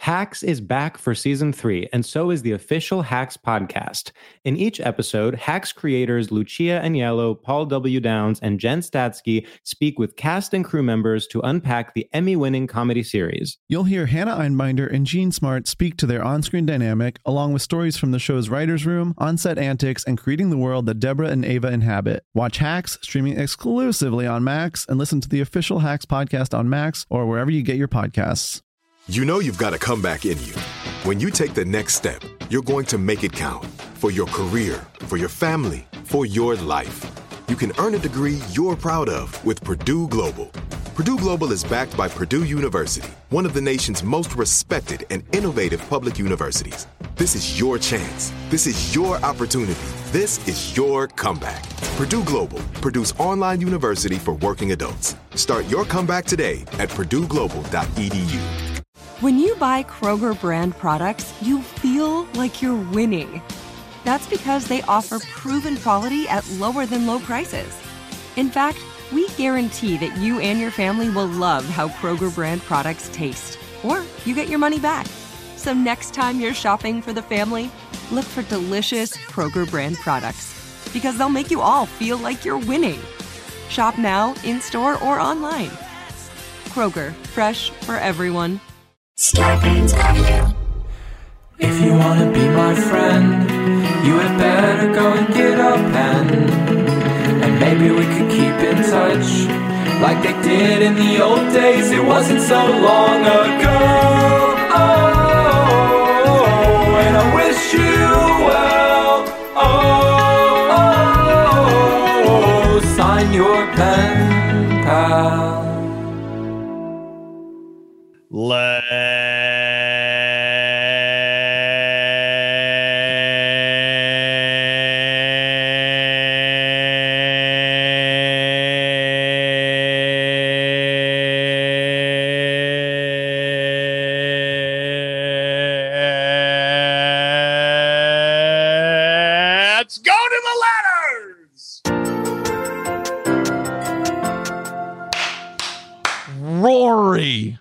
Hacks is back for season 3, and so is the official Hacks podcast. In each episode, Hacks creators Lucia Aniello, Paul W. Downs, and Jen Statsky speak with cast and crew members to unpack the Emmy-winning comedy series. You'll hear Hannah Einbinder and Gene Smart speak to their on-screen dynamic, along with stories from the show's writer's room, on-set antics, and creating the world that Deborah and Ava inhabit. Watch Hacks, streaming exclusively on Max, and listen to the official Hacks podcast on Max or wherever you get your podcasts. You know you've got a comeback in you. When you take the next step, you're going to make it count. For your career, for your family, for your life. You can earn a degree you're proud of with Purdue Global. Purdue Global is backed by Purdue University, one of the nation's most respected and innovative public universities. This is your chance. This is your opportunity. This is your comeback. Purdue Global, Purdue's online university for working adults. Start your comeback today at purdueglobal.edu. When you buy Kroger brand products, you feel like you're winning. That's because they offer proven quality at lower than low prices. In fact, we guarantee that you and your family will love how Kroger brand products taste, or you get your money back. So next time you're shopping for the family, look for delicious Kroger brand products, because they'll make you all feel like you're winning. Shop now, in-store, or online. Kroger, fresh for everyone. Scarpins Avenue. If you wanna be my friend, you had better go and get a pen. And maybe we could keep in touch like they did in the old days. It wasn't so long ago. Oh, and I wish you well. Oh, sign your pen, pal. Let's go to the letters. Rory,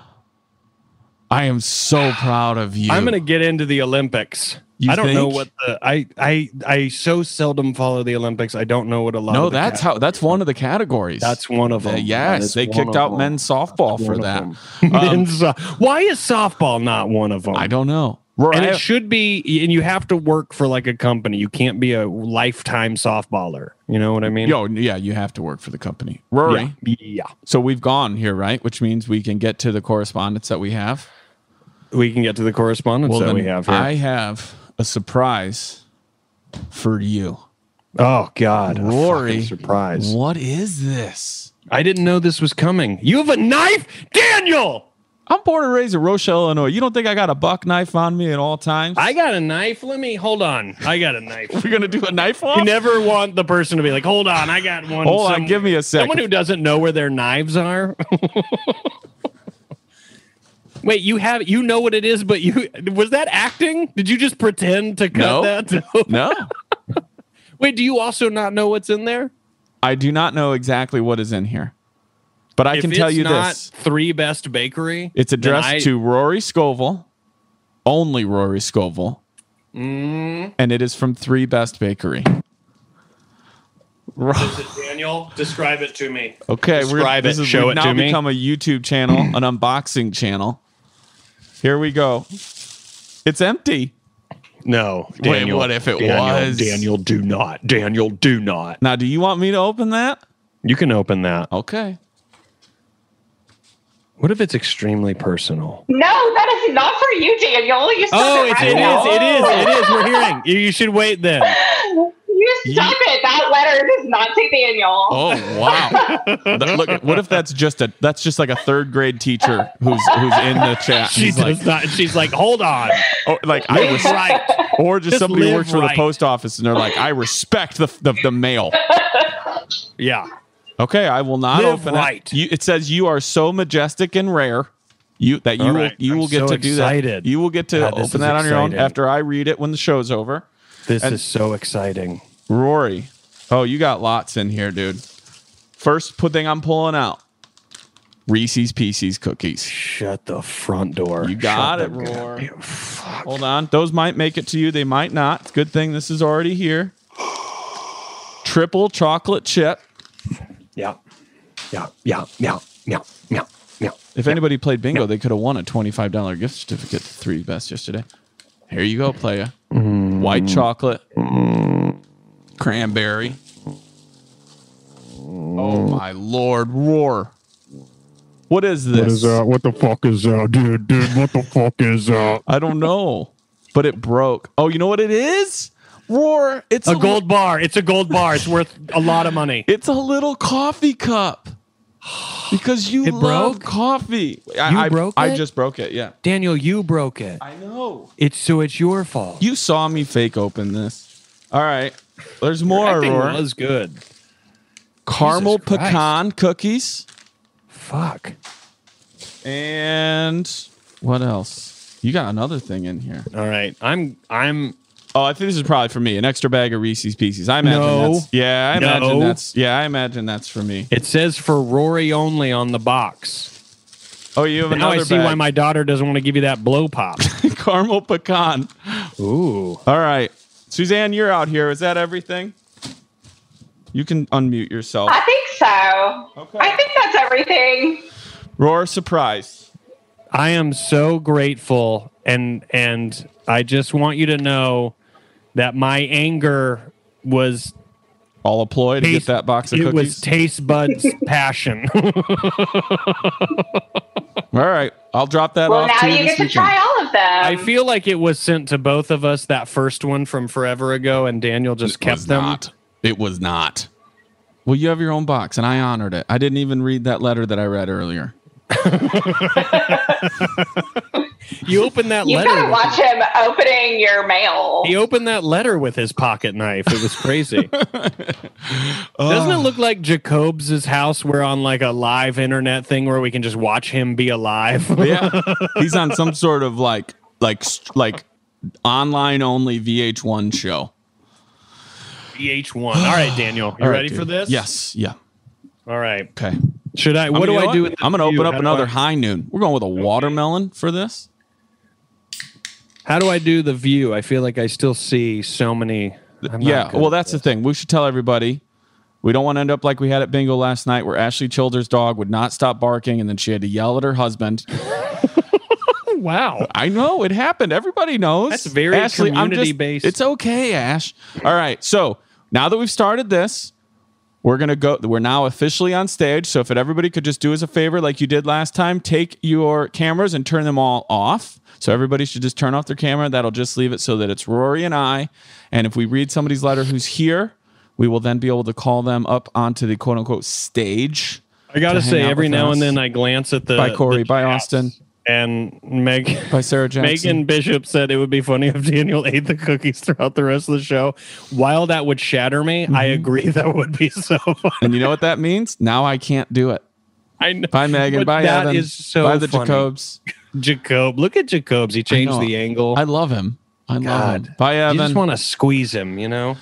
I am so proud of you. I'm going to get into the Olympics. I don't know what the I so seldom follow the Olympics. I don't know what a lot. No, of the that's one of the categories. That's one of them. Yes, they kicked out men's softball for that. Why is softball not one of them? I don't know. Rory, And it should be, and you have to work for like a company. You can't be a lifetime softballer. You know what I mean? Yeah, you have to work for the company. Rory, yeah. So we've gone here, right? Which means we can get to the correspondence that we have. We can get to the correspondence that we have here. I have a surprise for you. Oh God, Rory, a surprise! What is this? I didn't know this was coming. You have a knife, Daniel. I'm born and raised in Rochelle, Illinois. You don't think I got a buck knife on me at all times? I got a knife. Hold on. I got a knife. We're going to do a knife off? You never want the person to be like, hold on, I got one. Hold on, give me a second. Someone who doesn't know where their knives are. Wait, you know what it is, but was that acting? Did you just pretend to cut that? No. Wait, do you also not know what's in there? I do not know exactly what is in here. But I can tell you this. Three Best Bakery. It's addressed to Rory Scovel, only Rory Scovel. And it is from Three Best Bakery. Is it Daniel? Describe it to me. Okay, Describe it. Show it to me. We've now become a YouTube channel, an unboxing channel. Here we go. It's empty. No. Daniel, wait, what if it was? Daniel, do not. Daniel, do not. Now, do you want me to open that? You can open that. Okay. What if it's extremely personal? No, that is not for you, Daniel. You stop it right now. It is. We're hearing. You should wait then. You stop it. That letter does not say Daniel. Oh, wow. Look, what if that's just like a third grade teacher who's in the chat? She's like, hold on. Oh, like right. Or just somebody who works for the post office and they're like, I respect the mail. Yeah. Okay, I will not open it. It says you are so majestic and rare. You will get to do that. You will get to open that on your own after I read it when the show's over. This is so exciting. Rory. Oh, you got lots in here, dude. First thing I'm pulling out. Reese's Pieces cookies. Shut the front door. You got it, Roar. Hold on. Those might make it to you. They might not. Good thing this is already here. Triple chocolate chip. Yeah. If anybody played bingo, they could have won a $25 gift certificate to 3 Best yesterday. Here you go, playa. White chocolate. Cranberry. Oh, my Lord. Roar. What is this? What is that? What the fuck is that? Dude, what the fuck is that? I don't know, but it broke. Oh, you know what it is? Roar. It's a gold bar. It's a gold bar. It's worth a lot of money. It's a little coffee cup. Because you love coffee. You broke it? I just broke it, yeah. Daniel, you broke it. I know. It's your fault. You saw me fake open this. All right. There's more, Roar. That was good. Caramel pecan cookies. Fuck. And what else? You got another thing in here. All right. I'm Oh, I think this is probably for me. An extra bag of Reese's Pieces. I imagine I imagine that's for me. It says for Rory only on the box. Oh, you have now another I see why my daughter doesn't want to give you that blow pop. Caramel pecan. Ooh. All right. Suzanne, you're out here. Is that everything? You can unmute yourself. I think so. Okay. I think that's everything. Roar, surprise. I am so grateful, and I just want you to know that my anger was all a ploy to get that box of cookies. It was taste buds passion. All right, I'll drop that well, off. Well, now you get to try all of them. I feel like it was sent to both of us, that first one from forever ago, and Daniel just kept them. It was not. Well, you have your own box, and I honored it. I didn't even read that letter that I read earlier. You opened that letter. You gotta watch him opening your mail. He opened that letter with his pocket knife. It was crazy. Doesn't it look like Jacobs' house? We're on like a live internet thing where we can just watch him be alive. Yeah, he's on some sort of like online only VH1 show. VH1. All right, Daniel, you ready for this? Yes. Yeah. All right. Okay. Should I? What do I do? I'm going to open up another high noon. We're going with a watermelon for this. How do I do the view? I feel like I still see so many. Well, that's the thing. We should tell everybody. We don't want to end up like we had at bingo last night, where Ashley Childers' dog would not stop barking, and then she had to yell at her husband. Wow. I know. It happened. Everybody knows. That's very Ashley, community-based. It's okay, Ash. All right. So now that we've started this, we're going to go. We're now officially on stage. So if everybody could just do us a favor like you did last time, take your cameras and turn them all off. So everybody should just turn off their camera. That'll just leave it so that it's Rory and I. And if we read somebody's letter who's here, we will then be able to call them up onto the quote-unquote stage. I got to say, every now and then I glance at the... By Corey, by Austin. And Meg, by Sarah Jackson. Megan Bishop said it would be funny if Daniel ate the cookies throughout the rest of the show. While that would shatter me, I agree that would be so funny. And you know what that means? Now I can't do it. I know. Bye, Megan. Bye, that Evan. Is so bye, the funny. Jacobs. Jacob. Look at Jacobs. He changed the angle. I love him. I love him. Bye, Evan. You just want to squeeze him, you know?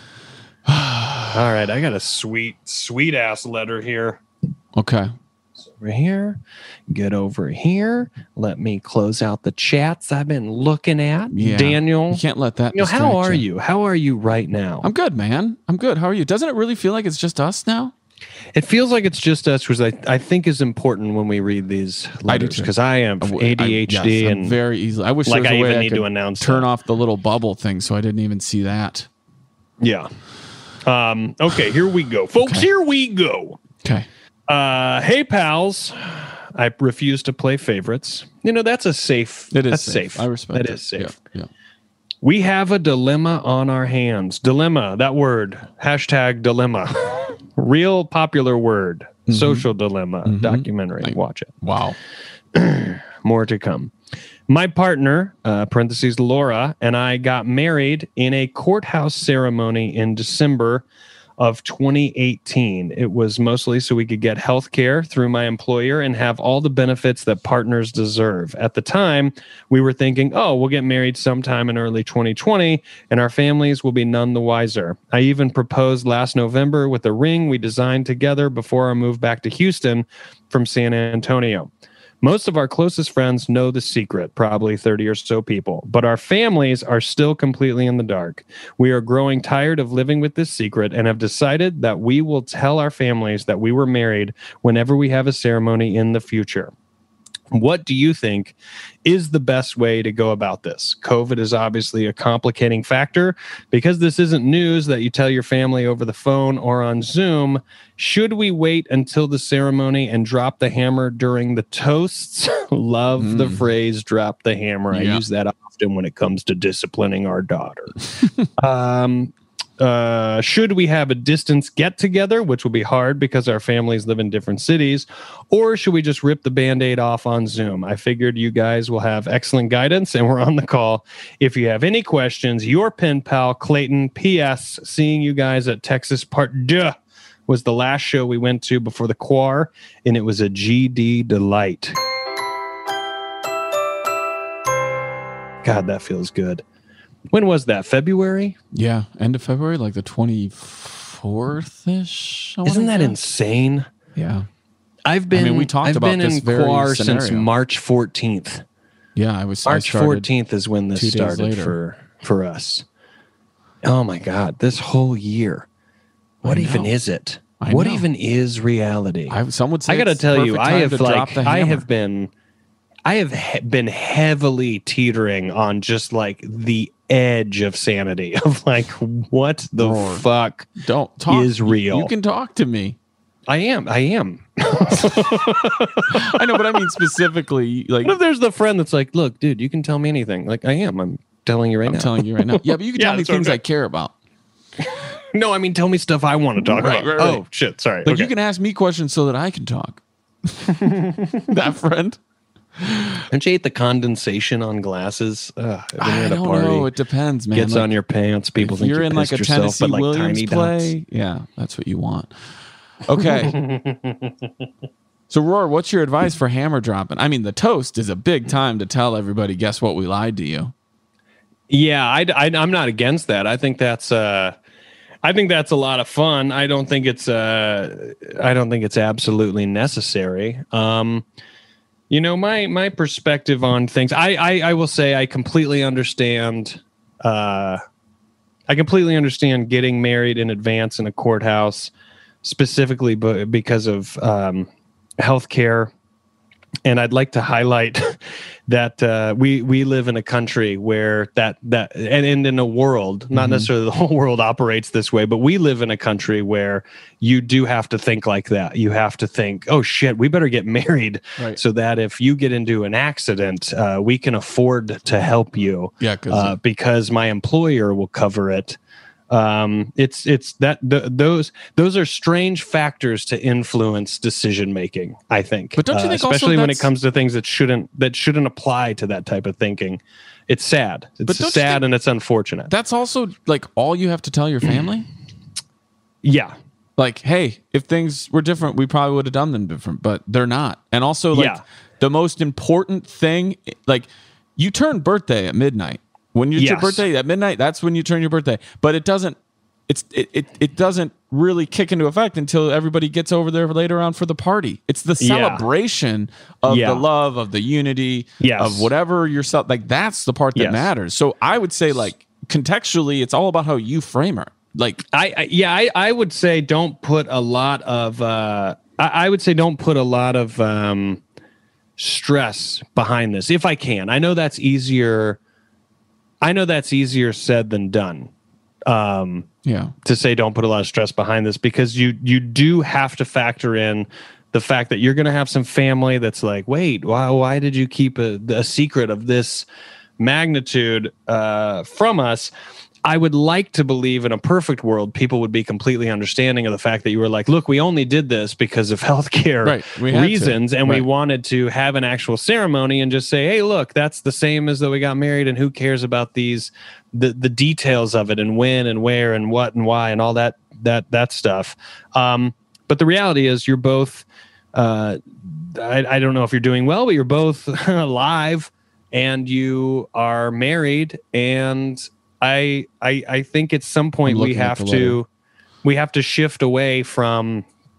All right. I got a sweet ass letter here. Okay. Over here. Get over here. Let me close out the chats I've been looking at. Yeah. Daniel. You can't let that. How are you? How are you right now? I'm good, man. I'm good. How are you? Doesn't it really feel like it's just us now? It feels like it's just us, which I think is important when we read these letters, because I am ADHD and very easily. I wish like there was a way even I need could to announce turn off the little bubble thing, so I didn't even see that. Yeah. Okay, here we go, folks. Okay. Here we go. Okay. Hey, pals. I refuse to play favorites. You know, that's a safe. It is that's safe. I respect that. That is safe. Yeah. We have a dilemma on our hands. Dilemma, that word. # dilemma. Real popular word. Mm-hmm. Social dilemma. Documentary. Watch it. Wow. More to come. My partner, parentheses Laura, and I got married in a courthouse ceremony in December of 2018. It was mostly so we could get health care through my employer and have all the benefits that partners deserve. At the time, we were thinking, we'll get married sometime in early 2020 and our families will be none the wiser. I even proposed last November with a ring we designed together before our move back to Houston. from San Antonio. Most of our closest friends know the secret, probably 30 or so people, but our families are still completely in the dark. We are growing tired of living with this secret and have decided that we will tell our families that we were married whenever we have a ceremony in the future. What do you think is the best way to go about this? COVID is obviously a complicating factor. Because this isn't news that you tell your family over the phone or on Zoom, should we wait until the ceremony and drop the hammer during the toasts? Love the phrase drop the hammer. I use that often when it comes to disciplining our daughter. Should we have a distance get together, which will be hard because our families live in different cities, or should we just rip the Band-Aid off on Zoom? I figured you guys will have excellent guidance and we're on the call. If you have any questions, your pen pal, Clayton. P.S. Seeing you guys at Texas Part 2 was the last show we went to before the quar, and it was a GD delight. God, that feels good. When was that? February? Yeah, end of February, like the 24th-ish. Isn't that insane? Yeah. We talked about this in quar since March 14th. Yeah, March 14th is when this started for us. Oh my God, this whole year. What even is it? What even is reality? Some would say I got to tell you, I have been heavily teetering on just like the edge of sanity of like, what the fuck is real? You can talk to me. I am. I know, but I mean specifically, like, what if there's the friend that's like, look, dude, you can tell me anything. Like, I'm telling you right now. I'm telling you right now. Yeah, but you can tell me things I care about. No, I mean, tell me stuff I want to talk about. Right. Oh, shit. Sorry. Like, you can ask me questions so that I can talk. That friend. Don't you hate the condensation on glasses? I don't know. It depends, man. Gets on your pants. People think you're in like a Tennessee yourself, Williams tiny play. Dots. Yeah, that's what you want. Okay. So, Roar, what's your advice for hammer dropping? I mean, the toast is a big time to tell everybody, guess what, we lied to you. Yeah, I'm not against that. I think that's a lot of fun. I don't think it's absolutely necessary. My perspective on things, I will say I completely understand. I completely understand getting married in advance in a courthouse, specifically because of healthcare. And I'd like to highlight that we live in a country where that and in a world, not necessarily the whole world operates this way, but we live in a country where you do have to think like that. You have to think, oh shit, we better get married so that if you get into an accident, we can afford to help you. Yeah, because my employer will cover it. Those are strange factors to influence decision making, I think. But don't you think especially when it comes to things that shouldn't apply to that type of thinking? It's sad. It's sad and it's unfortunate. That's also like all you have to tell your family. Yeah. Like, hey, if things were different, we probably would have done them different, but they're not. And also, like, the most important thing, like, you turn birthday at midnight. When it's your birthday at midnight, that's when you turn your birthday. But it doesn't really kick into effect until everybody gets over there later on for the party. It's the celebration of the love, of the unity, of whatever yourself. Like, that's the part that matters. So I would say, like, contextually, it's all about how you frame it. Like, I would say don't put a lot of stress behind this if I can. I know that's easier said than done. To say don't put a lot of stress behind this, because you do have to factor in the fact that you're going to have some family that's like, wait, why did you keep a secret of this magnitude from us? I would like to believe in a perfect world, people would be completely understanding of the fact that you were like, look, we only did this because of healthcare reasons. And we wanted to have an actual ceremony and just say, hey, look, that's the same as though we got married. And who cares about the details of it and when and where and what and why and all that stuff. But the reality is you're both, I don't know if you're doing well, but you're both alive and you are married. And I think at some point we have to shift away from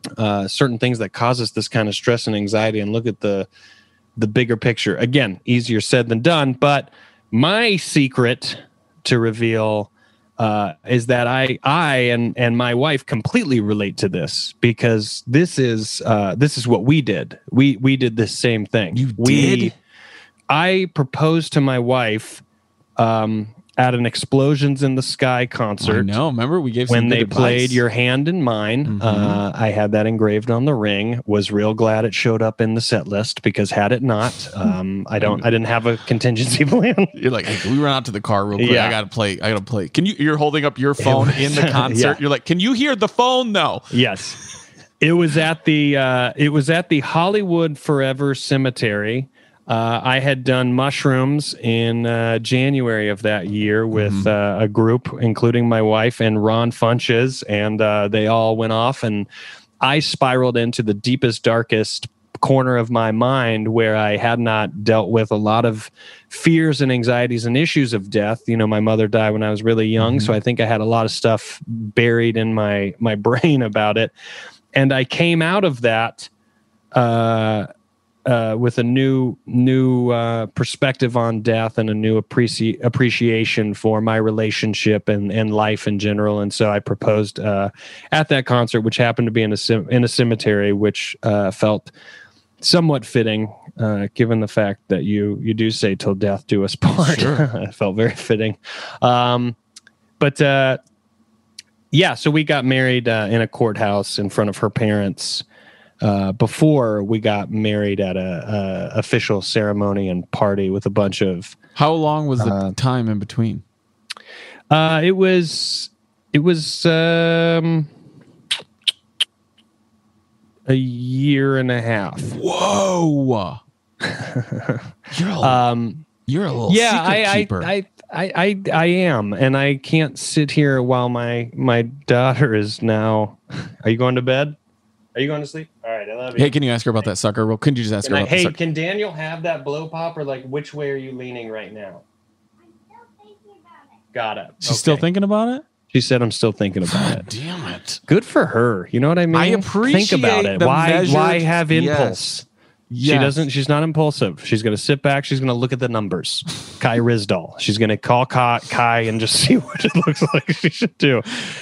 certain things that cause us this kind of stress and anxiety and look at the bigger picture. Again, easier said than done, but my secret to reveal is that I and my wife completely relate to this, because this is what we did. We did the same thing. You did? I proposed to my wife at an Explosions in the Sky concert. I know. Remember, we gave some when good they advice. played Your Hand in Mine. I had that engraved on the ring. Was real glad it showed up in the set list, because had it not, I didn't have a contingency plan. You're like, hey, can we run out to the car real quick? Yeah. I gotta play. Can you're holding up your phone in the concert. Yeah. You're like, can you hear the phone though? Yes. It was at the Hollywood Forever Cemetery. I had done mushrooms in January of that year with a group, including my wife and Ron Funches, and they all went off, and I spiraled into the deepest, darkest corner of my mind, where I had not dealt with a lot of fears and anxieties and issues of death. You know, my mother died when I was really young, so I think I had a lot of stuff buried in my brain about it. And I came out of that with a new perspective on death and a new appreciation for my relationship and life in general. And so I proposed at that concert, which happened to be in a cemetery, which felt somewhat fitting, given the fact that you do say "till death do us part." Sure. It felt very fitting. But so we got married in a courthouse in front of her parents. Before we got married at a official ceremony and party with a bunch of. How long was the time in between? It was a year and a half. Whoa! You're a little secret keeper. I am, and I can't sit here while my daughter is now. Are you going to bed? Are you going to sleep? All right, I love you. Hey, can you ask her about that sucker? Well, couldn't you just ask her about the sucker? Can Daniel have that blow pop, or like which way are you leaning right now? I'm still thinking about it. Got it. She's still thinking about it? She said, I'm still thinking about it. Damn it. Good for her. You know what I mean? I appreciate Think about it. the Why measured- have impulse? Yes. She's not impulsive. She's going to sit back. She's going to look at the numbers. Kai Rizdal. She's going to call Kai and just see what it looks like she should do.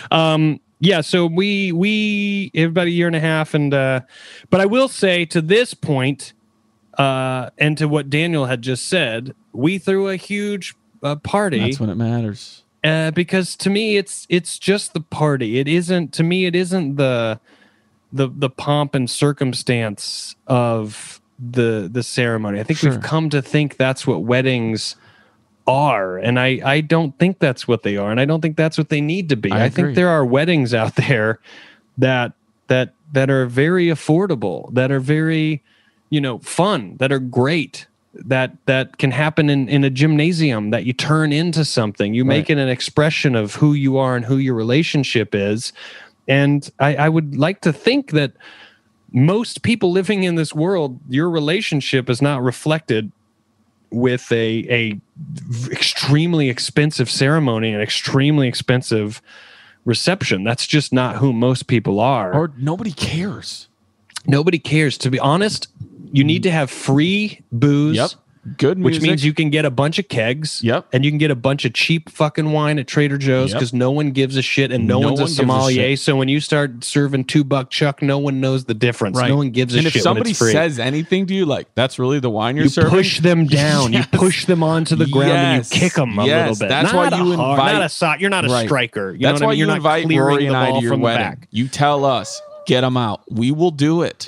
So we about a year and a half, and but I will say, to this point, and to what Daniel had just said, we threw a huge party. That's when it matters. Because to me, it's just the party. It isn't the pomp and circumstance of the ceremony. I think we've come to think that's what weddings are, and I don't think that's what they are, and I don't think that's what they need to be. I think there are weddings out there that are very affordable, that are very, fun, that are great, that can happen in a gymnasium, that you turn into something. You make it an expression of who you are and who your relationship is. And I would like to think that most people living in this world, your relationship is not reflected with a extremely expensive ceremony and extremely expensive reception. That's just not who most people are. Or nobody cares. Nobody cares. To be honest, you need to have free booze. Yep. Good music. Which means you can get a bunch of kegs. Yep. And you can get a bunch of cheap fucking wine at Trader Joe's, because no one gives a shit, and no one's a sommelier. So when you start serving $2 Chuck, no one knows the difference. Right. No one gives a shit. And if somebody says anything to you, like, that's really the wine you're serving, push them down. Yes. You push them onto the ground and you kick them a little bit. That's not why you invite. You're not a striker. That's why you you're invite not Rory and the I ball to your from the wedding. back. You tell us, get them out. We will do it.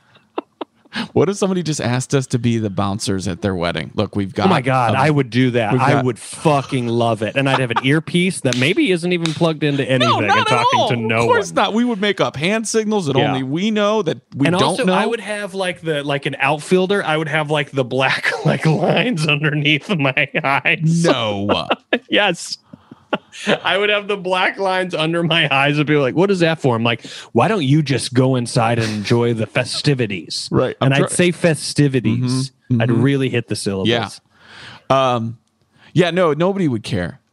What if somebody just asked us to be the bouncers at their wedding? Look, we've got. Oh my God, I would do that. I would fucking love it. And I'd have an earpiece that maybe isn't even plugged into anything and talking to no one. Of course not. We would make up hand signals that only we know, that we and don't also, know. I would have like an outfielder. I would have like the black lines underneath my eyes. No. Yes. I would have the black lines under my eyes and be like, what is that for? I'm like, why don't you just go inside and enjoy the festivities? Right. And I'd say festivities. I'd really hit the syllables. Yeah. No, nobody would care.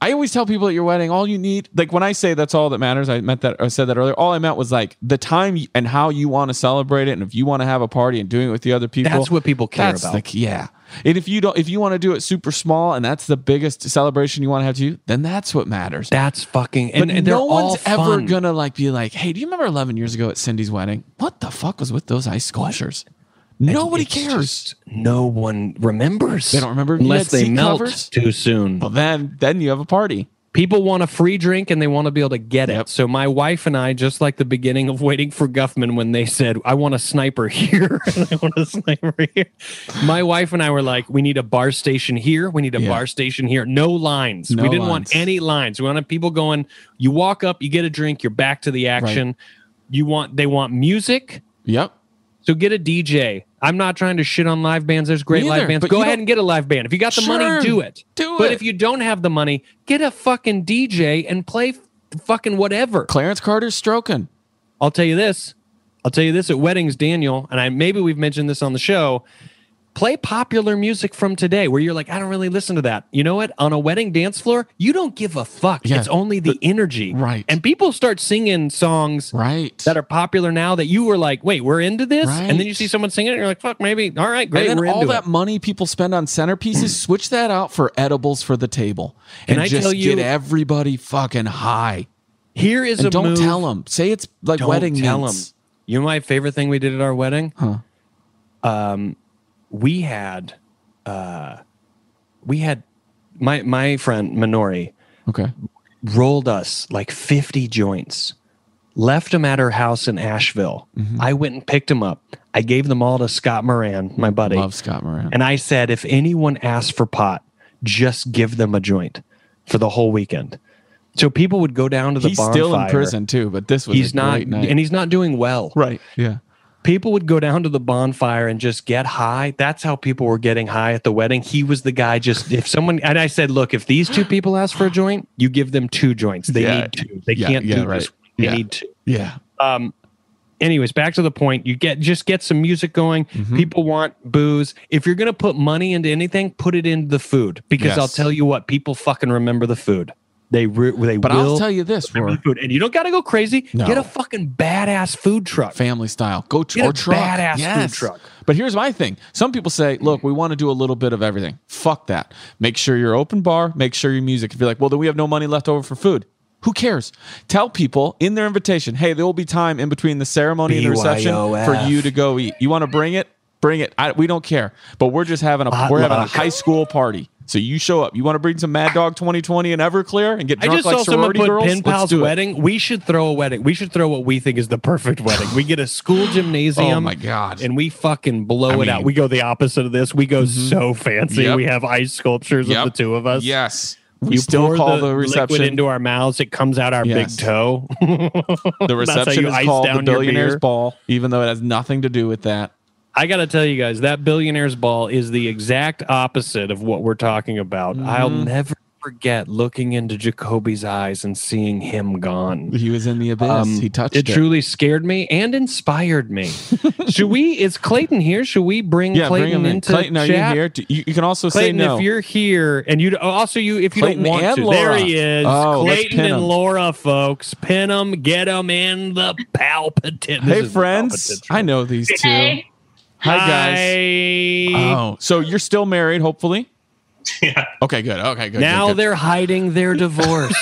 I always tell people at your wedding, all you need, like when I say that's all that matters, I said that earlier. All I meant was like the time and how you want to celebrate it, and if you want to have a party and doing it with the other people. That's what people care about. Yeah. And if you want to do it super small and that's the biggest celebration you want to have to you, then that's what matters. That's fucking. But And no one's ever fun. gonna like be like, hey, do you remember 11 years ago at Cindy's wedding? What the fuck was with those ice sculptures? Nobody It's cares. just no one remembers. They don't remember unless you had they seat melt covers? too soon. Well, then you have a party. People want a free drink and they want to be able to get it. Yep. So my wife and I, just like the beginning of Waiting for Guffman, when they said, I want a sniper here, and I want a sniper here. My wife and I were like, we need a bar station here. We need a bar station here. No lines. No we didn't lines. want any lines. We wanted people going, you walk up, you get a drink, you're back to the action. They want music. Yep. So get a DJ. I'm not trying to shit on live bands. There's great Me live either, bands. but Go you ahead don't- and get a live band. If you got the money, Sure. do it. Do But it. if you don't have the money, get a fucking DJ and play fucking whatever. Clarence Carter's stroking. I'll tell you this. At weddings, Daniel, and maybe we've mentioned this on the show, play popular music from today where you're like, I don't really listen to that. You know what? On a wedding dance floor, you don't give a fuck. Yeah. It's only the energy. Right. And people start singing songs Right. that are popular now that you were like, wait, we're into this? Right. And then you see someone singing it and you're like, fuck, maybe. All right, great. And we're then all into that it. money people spend on centerpieces, switch that out for edibles for the table. And I just tell you- get everybody fucking high. Here is And a don't move. tell them. Say it's like Don't wedding tell mints. them. You know my favorite thing we did at our wedding? We had my friend Minori Okay. rolled us like 50 joints, left them at her house in Asheville. Mm-hmm. I went and picked them up. I gave them all to Scott Moran, my buddy. Love Scott Moran. And I said, if anyone asks for pot, just give them a joint for the whole weekend. So people would go down to the He's bonfire. still in prison too, but this was He's a not, great night. and he's not doing well. Right. Yeah. People would go down to the bonfire and just get high. That's how people were getting high at the wedding. He was the guy if someone, and I said, look, if these two people ask for a joint, you give them 2 joints. They need 2. They can't do right. this. They Yeah. need 2. Yeah. Anyways, back to the point. You get some music going. Mm-hmm. People want booze. If you're going to put money into anything, put it into the food, because Yes. I'll tell you what, people fucking remember the food. They But will I'll tell you this, remember Roar. the food. And you don't got to go crazy. No. Get a fucking badass food truck. Family style. Go Get a or truck. badass Yes. food truck. But here's my thing. Some people say, look, we want to do a little bit of everything. Fuck that. Make sure you're open bar. Make sure your music. If you're like, well, then we have no money left over for food. Who cares? Tell people in their invitation, hey, there will be time in between the ceremony and the reception BYOF. for you to go eat. You want to bring it? Bring it. We don't care. But we're just having a high school party. So you show up. You want to bring some Mad Dog 2020 and Everclear and get I drunk just like saw someone sorority put girls? Pen Let's Pal's do it. wedding. We should throw a wedding. We should throw what we think is the perfect wedding. We get a school gymnasium. Oh my God. And we fucking blow it out. mean- We go the opposite of this. We go so fancy. Yep. We have ice sculptures Yep. of the two of us. Yes. We You still pour call the liquid reception. into our mouths. It comes out our Yes. big toe. The That's how reception you is ice called the down your Billionaire's beer. Ball, even though it has nothing to do with that. I got to tell you guys, that Billionaire's Ball is the exact opposite of what we're talking about. I'll never forget looking into Jacoby's eyes and seeing him gone. He was in the abyss. He touched it. It truly scared me and inspired me. Is Clayton here? Should we bring Yeah, Clayton bring him in. into Clayton, are chat? you here? You can also Clayton, say no. if you're here, and if you Clayton don't want and to, Laura. there he is. Oh, let's Clayton pin and him. Laura, folks, pin them, get them in the palpitant. Hey, friends. I know these two. Hey. Hi, guys. Hi. Oh, so you're still married, hopefully? Yeah. Okay, good. Okay, good. Now good, they're hiding their divorce.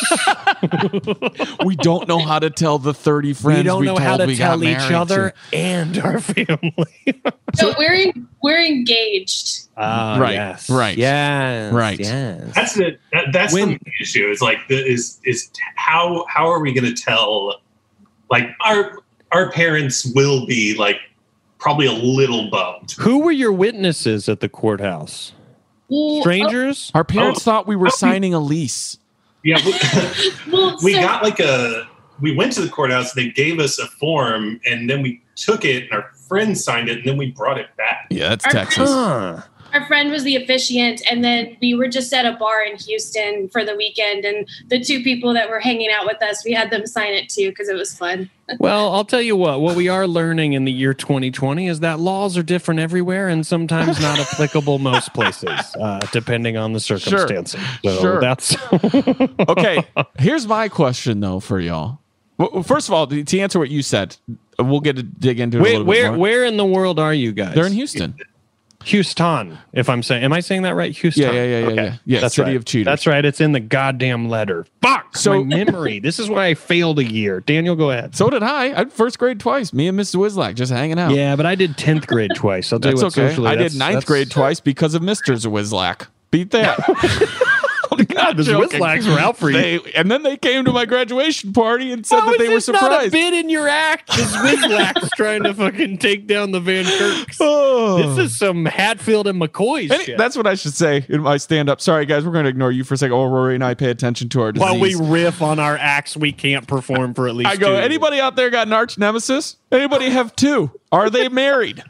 good. We don't know how to tell the 30 friends We don't know how told to we got tell each married other to. and our family. So we're engaged. Right, Yes. right, Yes. right. Yes. That's that's When- the main issue. Is like is how are we going to tell? Like our parents will be like probably a little bummed. Who were your witnesses at the courthouse? Well, Strangers? Our parents thought we were Oh. signing a lease. Yeah, well, we so- got we went to the courthouse. They gave us a form, and then we took it, and our friend signed it, and then we brought it back. Yeah, that's Our Texas. Huh. Our friend was the officiant, and then we were just at a bar in Houston for the weekend, and the 2 people that were hanging out with us, we had them sign it too because it was fun. Well, I'll tell you what we are learning in the year 2020 is that laws are different everywhere and sometimes not applicable most places, depending on the circumstances. So that's okay. Here's my question though for y'all. Well, first of all, to answer what you said, we'll get to dig into it a little bit more. Where in the world are you guys? They're in Houston. Houston, if I'm saying, am I saying that right? Houston. Yeah. That's City right. of Cheaters. That's right. It's in the goddamn letter. Fuck. So my memory. This is why I failed a year. Daniel, go ahead. So did I. I had first grade twice. Me and Mrs. Wizlak just hanging out. Yeah, but I did 10th grade twice. I'll tell you what. Okay. Socially, I did 9th grade twice because of Mr. Wizlak. Beat that. God, the Wizlaks were out for you. And then they came to my graduation party and said that they were surprised. Not a bit in your act. The Wizlaks trying to fucking take down the Van Kirks. Oh. This is some Hatfield and McCoy shit. That's what I should say in my stand-up. Sorry, guys, we're going to ignore you for a second. Rory and I pay attention to our disease. While we riff on our acts we can't perform for at least I go, 2 anybody out there got an arch nemesis? Anybody have 2? Are they married?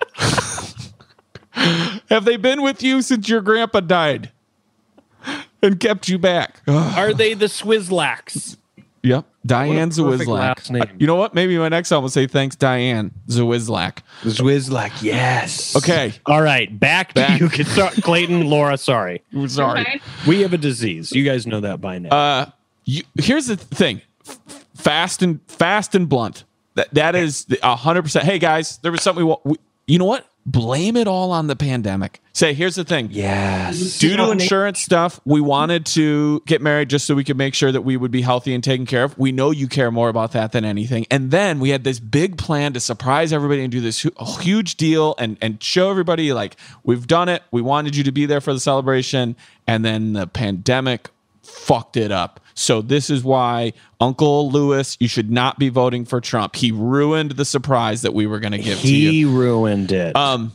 Have they been with you since your grandpa died and kept you back? Are they the Swizlaks? Yep. Diane Zwizlak. You know what? Maybe my next song will say thanks, Diane Zwizlak. Zwizlak, yes. Okay. All right. Back to you. Clayton, Laura, sorry. Sorry. Okay. We have a disease. You guys know that by now. Here's the thing. Fast and blunt. That is 100%. Hey, guys, there was something you know what? Blame it all on the pandemic. Say, here's the thing. Yes. Due to insurance stuff, we wanted to get married just so we could make sure that we would be healthy and taken care of. We know you care more about that than anything. And then we had this big plan to surprise everybody and do this huge deal and show everybody, like, we've done it. We wanted you to be there for the celebration. And then the pandemic fucked it up. So this is why, Uncle Lewis, you should not be voting for Trump. He ruined the surprise that we were going to give to you. He ruined it.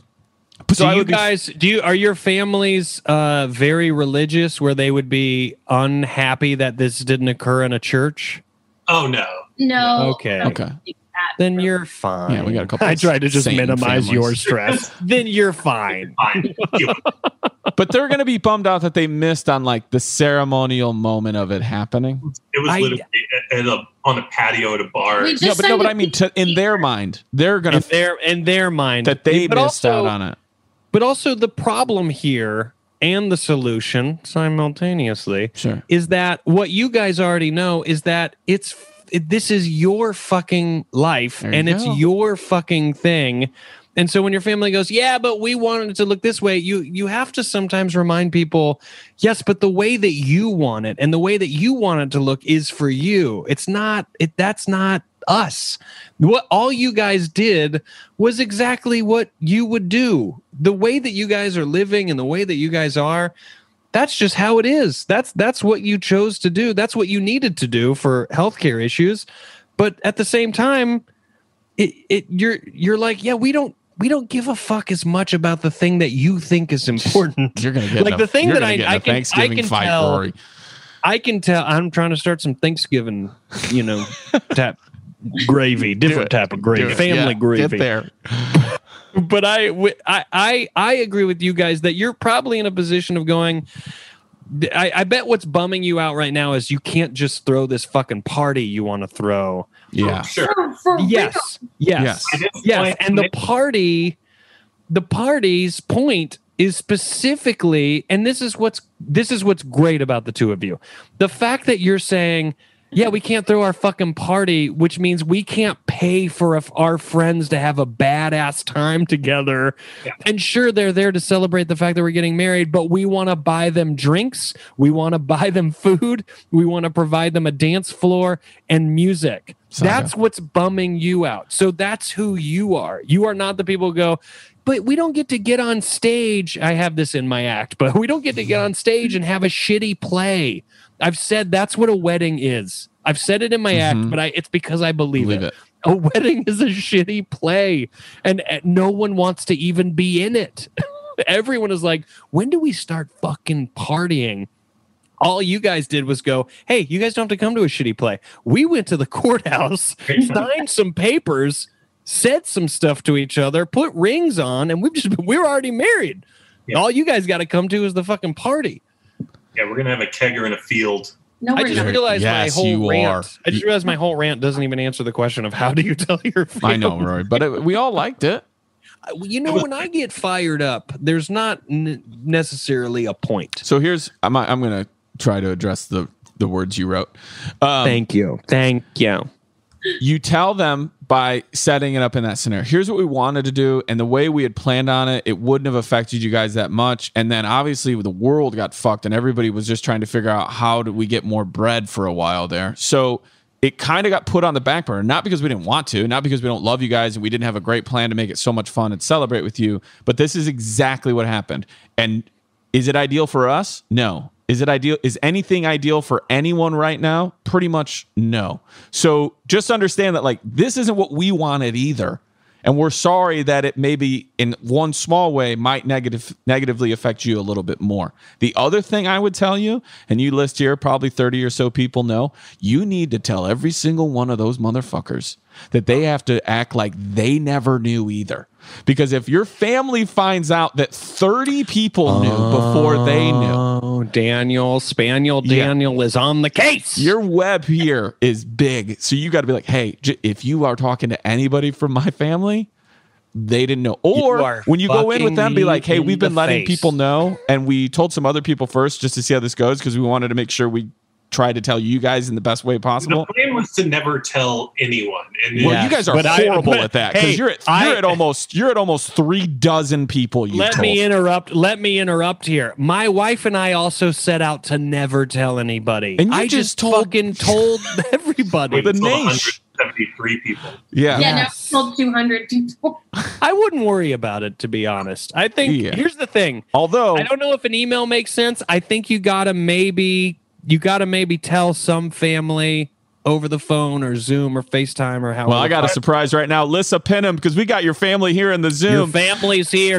So are your families very religious where they would be unhappy that this didn't occur in a church? Oh, no. No. Okay. Then you're fine. Yeah, we got a couple. I tried to just minimize families. your stress. Then you're fine. Fine. But they're going to be bummed out that they missed on like the ceremonial moment of it happening. It was literally on a patio at a bar. But I mean, in their mind, they're going to in their mind that they missed out on it. But also the problem here and the solution simultaneously is that what you guys already know is that this is your fucking life and it's your fucking thing. And so when your family goes, yeah, but we wanted it to look this way, you have to sometimes remind people, yes, but the way that you want it and the way that you want it to look is for you. That's not us. What all you guys did was exactly what you would do. The way that you guys are living and the way that you guys are, that's just how it is. That's what you chose to do. That's what you needed to do for healthcare issues. But at the same time, you're like, yeah, we don't give a fuck as much about the thing that you think is important. You're gonna get like the thing that I can fight, tell. Rory. I can tell. I'm trying to start some Thanksgiving, type gravy, different type of gravy, family gravy. Get there. But I agree with you guys that you're probably in a position of going. I bet what's bumming you out right now is you can't just throw this fucking party you want to throw. Yeah. Sure. Yes. And the party's point is specifically, and this is what's great about the two of you. The fact that you're saying, yeah, we can't throw our fucking party, which means we can't pay for our friends to have a badass time together. Yeah. And sure, they're there to celebrate the fact that we're getting married, but we want to buy them drinks. We want to buy them food. We want to provide them a dance floor and music. That's what's bumming you out. So that's who you are. You are not the people who go, but we don't get to get on stage. I have this in my act, but we don't get to get on stage and have a shitty play. I've said that's what a wedding is. I've said it in my act, but it's because I believe it. A wedding is a shitty play, and no one wants to even be in it. Everyone is like, when do we start fucking partying? All you guys did was go, hey, you guys don't have to come to a shitty play. We went to the courthouse, signed some papers, said some stuff to each other, put rings on, and we're already married. Yeah. All you guys got to come to is the fucking party. Yeah, we're gonna have a kegger in a field. No, I we're just not. realized Yes, my you whole rant. are. I just realized my whole rant doesn't even answer the question of how do you tell your family. I know, Rory, but we all liked it. You know, when I get fired up, there's not necessarily a point. So here's I'm going to try to address the words you wrote. Thank you. You tell them by setting it up in that scenario. Here's what we wanted to do, and the way we had planned on it, it wouldn't have affected you guys that much. And then obviously the world got fucked, and everybody was just trying to figure out how do we get more bread for a while there. So it kind of got put on the back burner, not because we didn't want to, not because we don't love you guys and we didn't have a great plan to make it so much fun and celebrate with you, but this is exactly what happened. And is it ideal for us? No. Is it ideal? Is anything ideal for anyone right now? Pretty much no. So just understand that like this isn't what we wanted either. And we're sorry that it maybe in one small way might negatively affect you a little bit more. The other thing I would tell you, and you list here, probably 30 or so people know, you need to tell every single one of those motherfuckers that they have to act like they never knew either. Because if your family finds out that 30 people knew before they knew. Oh, Daniel is on the case. Your web here is big. So you got to be like, hey, if you are talking to anybody from my family, they didn't know. Or when you go in with them, be like, hey, we've been letting people know. And we told some other people first just to see how this goes because we wanted to make sure we tried to tell you guys in the best way possible. The plan was to never tell anyone. And well, you guys are horrible at that because you're at almost 36 people. Let me interrupt here. My wife and I also set out to never tell anybody. And I just fucking told everybody. The nation. 173 people. Yeah. Yeah, now we told 200 people. I wouldn't worry about it, to be honest. I think here's the thing. Although I don't know if an email makes sense. I think you gotta maybe tell some family over the phone or Zoom or FaceTime or however. Well, I got a surprise right now. Lissa, pin him because we got your family here in the Zoom. Your family's here.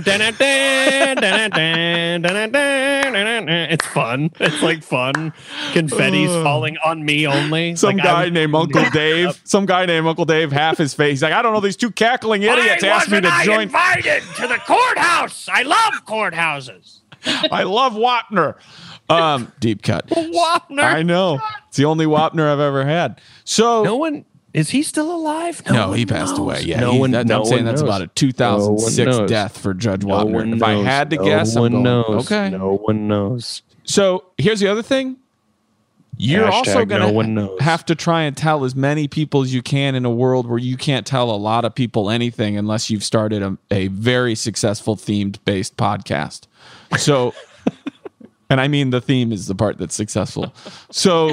It's fun. It's like fun. Confetti's falling on me only. Some guy named Uncle Dave. Some guy named Uncle Dave. Half his face. He's like, I don't know. These two cackling idiots asked me to join. Invited to the courthouse. I love courthouses. I love Wapner. Deep cut. Wapner. I know. It's the only Wapner I've ever had. So no one is he still alive? No, he passed away. Yeah, I'm saying that's about a 2006 death for Judge Wapner. If I had to guess, okay. No one knows. So here's the other thing. You're also going to have to try and tell as many people as you can in a world where you can't tell a lot of people anything unless you've started a very successful themed-based podcast. So, and I mean the theme is the part that's successful. So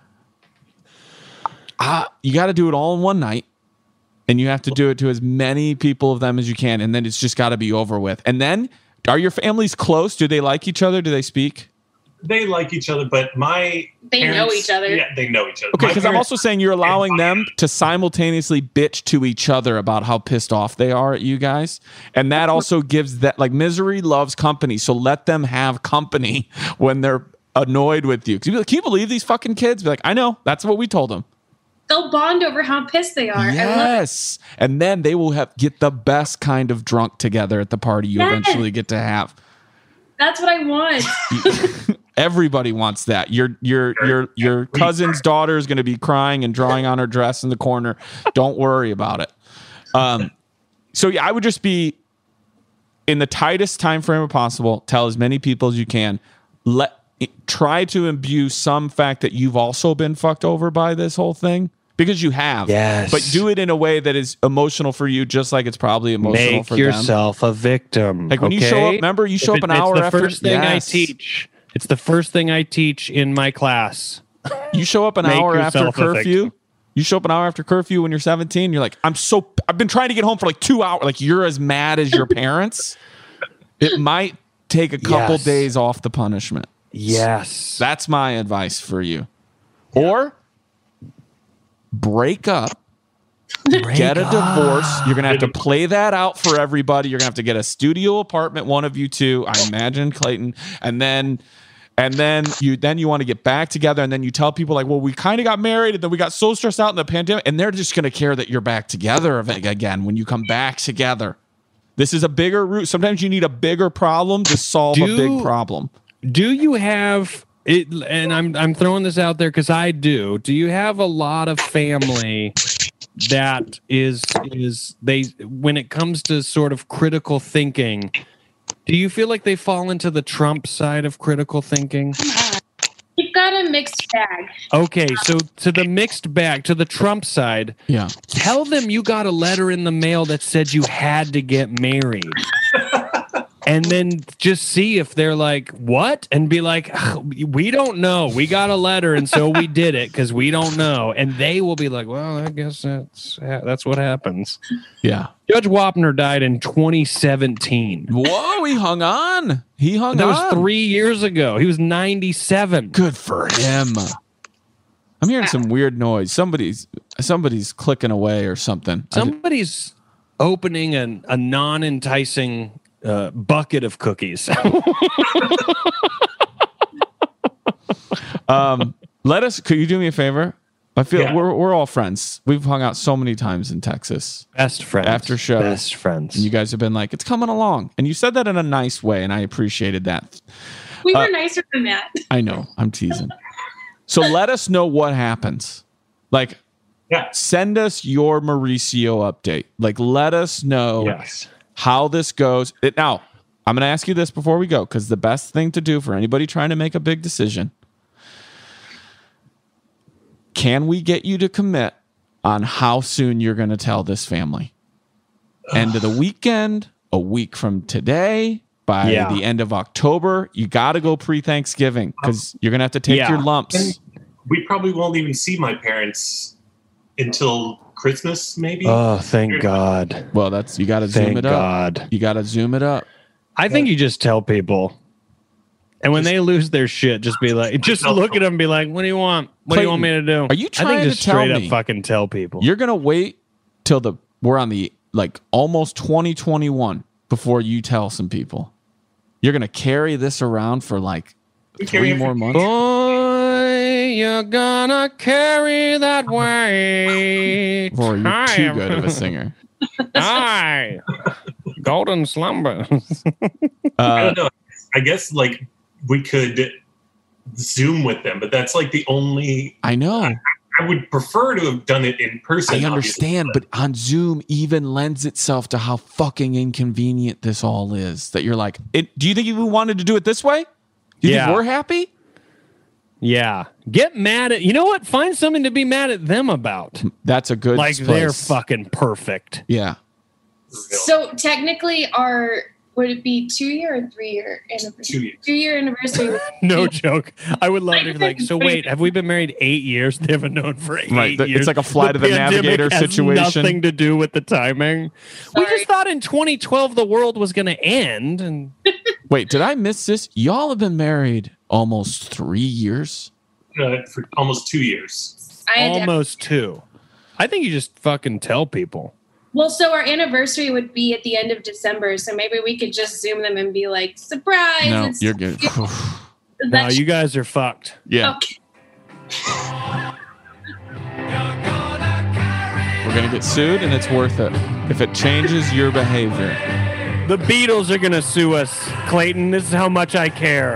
you got to do it all in one night, and you have to do it to as many people of them as you can, and then it's just got to be over with. And then, are your families close? Do they like each other? Do they speak? They like each other, but they know each other. Yeah, they know each other. Okay, because I'm also saying you're allowing them to simultaneously bitch to each other about how pissed off they are at you guys. And that also gives that, like, misery loves company. So let them have company when they're annoyed with you. Can you believe these fucking kids? Be like, I know, that's what we told them. They'll bond over how pissed they are. Yes. And then they will get the best kind of drunk together at the party you eventually get to have. That's what I want. Everybody wants that. Your cousin's daughter is going to be crying and drawing on her dress in the corner. Don't worry about it. So yeah, I would just be in the tightest time frame possible. Tell as many people as you can. Try to imbue some fact that you've also been fucked over by this whole thing. Because you have. Yes. But do it in a way that is emotional for you, just like it's probably emotional for them. Make yourself a victim. Like when you show up, remember, you show up an hour after. It's the first thing I teach. It's the first thing I teach in my class. You show up an hour after curfew. You show up an hour after curfew when you're 17. You're like, I've been trying to get home for like 2 hours. Like, you're as mad as your parents. It might take a couple days off the punishment. Yes. That's my advice for you. Or break up. Get a divorce. You're going to have to play that out for everybody. You're going to have to get a studio apartment, one of you two. I imagine Clayton. And then you want to get back together, and then you tell people like, well, we kind of got married and then we got so stressed out in the pandemic, and they're just going to care that you're back together again when you come back together. This is a bigger root. Sometimes you need a bigger problem to solve a big problem. Do you have it? And I'm throwing this out there because I do. Do you have a lot of family that is they when it comes to sort of critical thinking? Do you feel like they fall into the Trump side of critical thinking? You've got a mixed bag. Okay, so to the mixed bag, to the Trump side, Yeah. tell them you got a letter in the mail that said you had to get married. And then just see if they're like, what? And be like, we don't know. We got a letter, and so we did it because we don't know. And they will be like, well, I guess that's what happens. Yeah. Judge Wapner died in 2017. Whoa, he hung on. That was 3 years ago. He was 97. Good for him. I'm hearing some weird noise. Somebody's clicking away or something. Somebody's opening a non-enticing bucket of cookies. Could you do me a favor? I feel Yeah. we're all friends. We've hung out so many times in Texas. Best friends. After shows. Best friends. And you guys have been like, it's coming along. And you said that in a nice way, and I appreciated that. We were nicer than that. I know. I'm teasing. So let us know what happens. Like, send us your Mauricio update. Like, let us know how this goes. Now, I'm going to ask you this before we go, because the best thing to do for anybody trying to make a big decision, can we get you to commit on how soon you're going to tell this family? End of the weekend, a week from today, by the end of October. You got to go pre-Thanksgiving because you're going to have to take your lumps. And we probably won't even see my parents until Christmas, maybe. Oh, thank God. Well, you got to zoom it up. God. You got to zoom it up. I think you just tell people. And when they lose their shit, just be like, just look at them and be like, what do you want? What do you want me to do? Are you trying I think just to tell straight me up fucking tell people. You're going to wait till we're on the almost 2021 before you tell some people? You're going to carry this around for 3 more months? Boy, you're gonna carry that weight. Boy, you're too good of a singer. Hi. Golden slumber. I don't know. I guess we could Zoom with them, but that's the only. I know. I would prefer to have done it in person. I understand, but on Zoom even lends itself to how fucking inconvenient this all is. That you're like, do you think you wanted to do it this way? Do you think we're happy? Yeah. Get mad at, you know what? Find something to be mad at them about. That's a good place. They're fucking perfect. Yeah. So technically would it be 2 year or 3 year anniversary? 2 year anniversary. No joke. I would love to be so wait, have we been married 8 years? They haven't known for 8 years. It's like a Flight of the Navigator situation. Nothing to do with the timing. Sorry. We just thought in 2012 the world was going to end. And wait, did I miss this? Y'all have been married almost 3 years? For almost 2 years. Almost 2. I think you just fucking tell people. Well, so our anniversary would be at the end of December, so maybe we could just Zoom them and be like, surprise. No, you're good. No, you guys are fucked. Yeah. Okay. We're going to get sued, and it's worth it if it changes your behavior. The Beatles are going to sue us, Clayton. This is how much I care.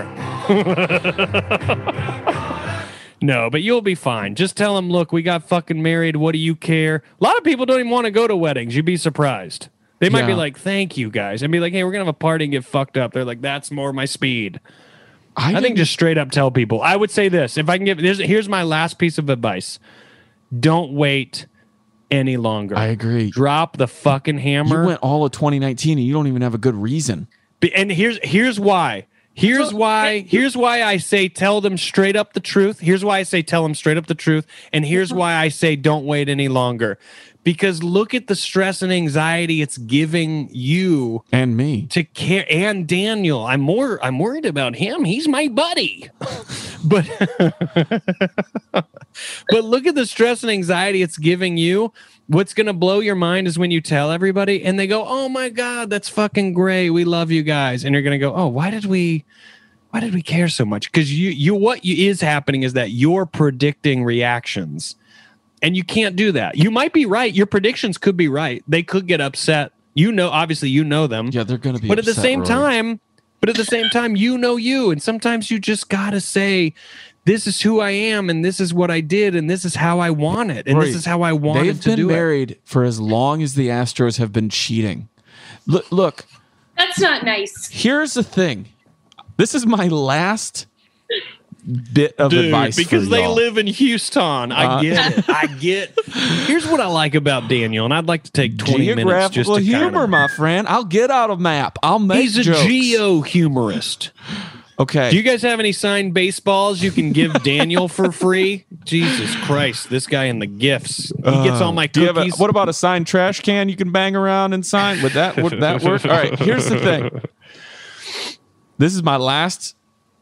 No, but you'll be fine. Just tell them, look, we got fucking married. What do you care? A lot of people don't even want to go to weddings. You'd be surprised. They might be like, thank you, guys. And be like, hey, we're going to have a party and get fucked up. They're like, that's more my speed. I think just straight up tell people. I would say this. If I can here's my last piece of advice. Don't wait any longer. I agree. Drop the fucking hammer. You went all of 2019 and you don't even have a good reason. And here's why. Here's why I say tell them straight up the truth. Here's why I say tell them straight up the truth. And here's why I say don't wait any longer. Because look at the stress and anxiety it's giving you and me to care, and Daniel. I'm worried about him. He's my buddy. But look at the stress and anxiety it's giving you. What's going to blow your mind is when you tell everybody and they go, oh my God, that's fucking great. We love you guys. And you're going to go, oh, why did we care so much? Because what is happening is that you're predicting reactions and you can't do that. You might be right. Your predictions could be right. They could get upset Obviously you know them. Yeah, they're going to be But at the upset, same Rory. time, you know you. And sometimes you just got to say, this is who I am, and this is what I did, and this is how I want it, and Rory, this is how I wanted to do it. They've been married for as long as the Astros have been cheating. Look. That's not nice. Here's the thing. This is my last bit of advice because for they y'all. live in Houston. I get it. Here's what I like about Daniel, and I'd like to take 20 minutes just to humor, my friend. I'll get out a map. I'll make He's a jokes. geo-humorist. Okay. Do you guys have any signed baseballs you can give Daniel for free? Jesus Christ, this guy in the gifts. He gets all my cookies. What about a signed trash can you can bang around and sign? Would that work? All right, here's the thing. This is my last.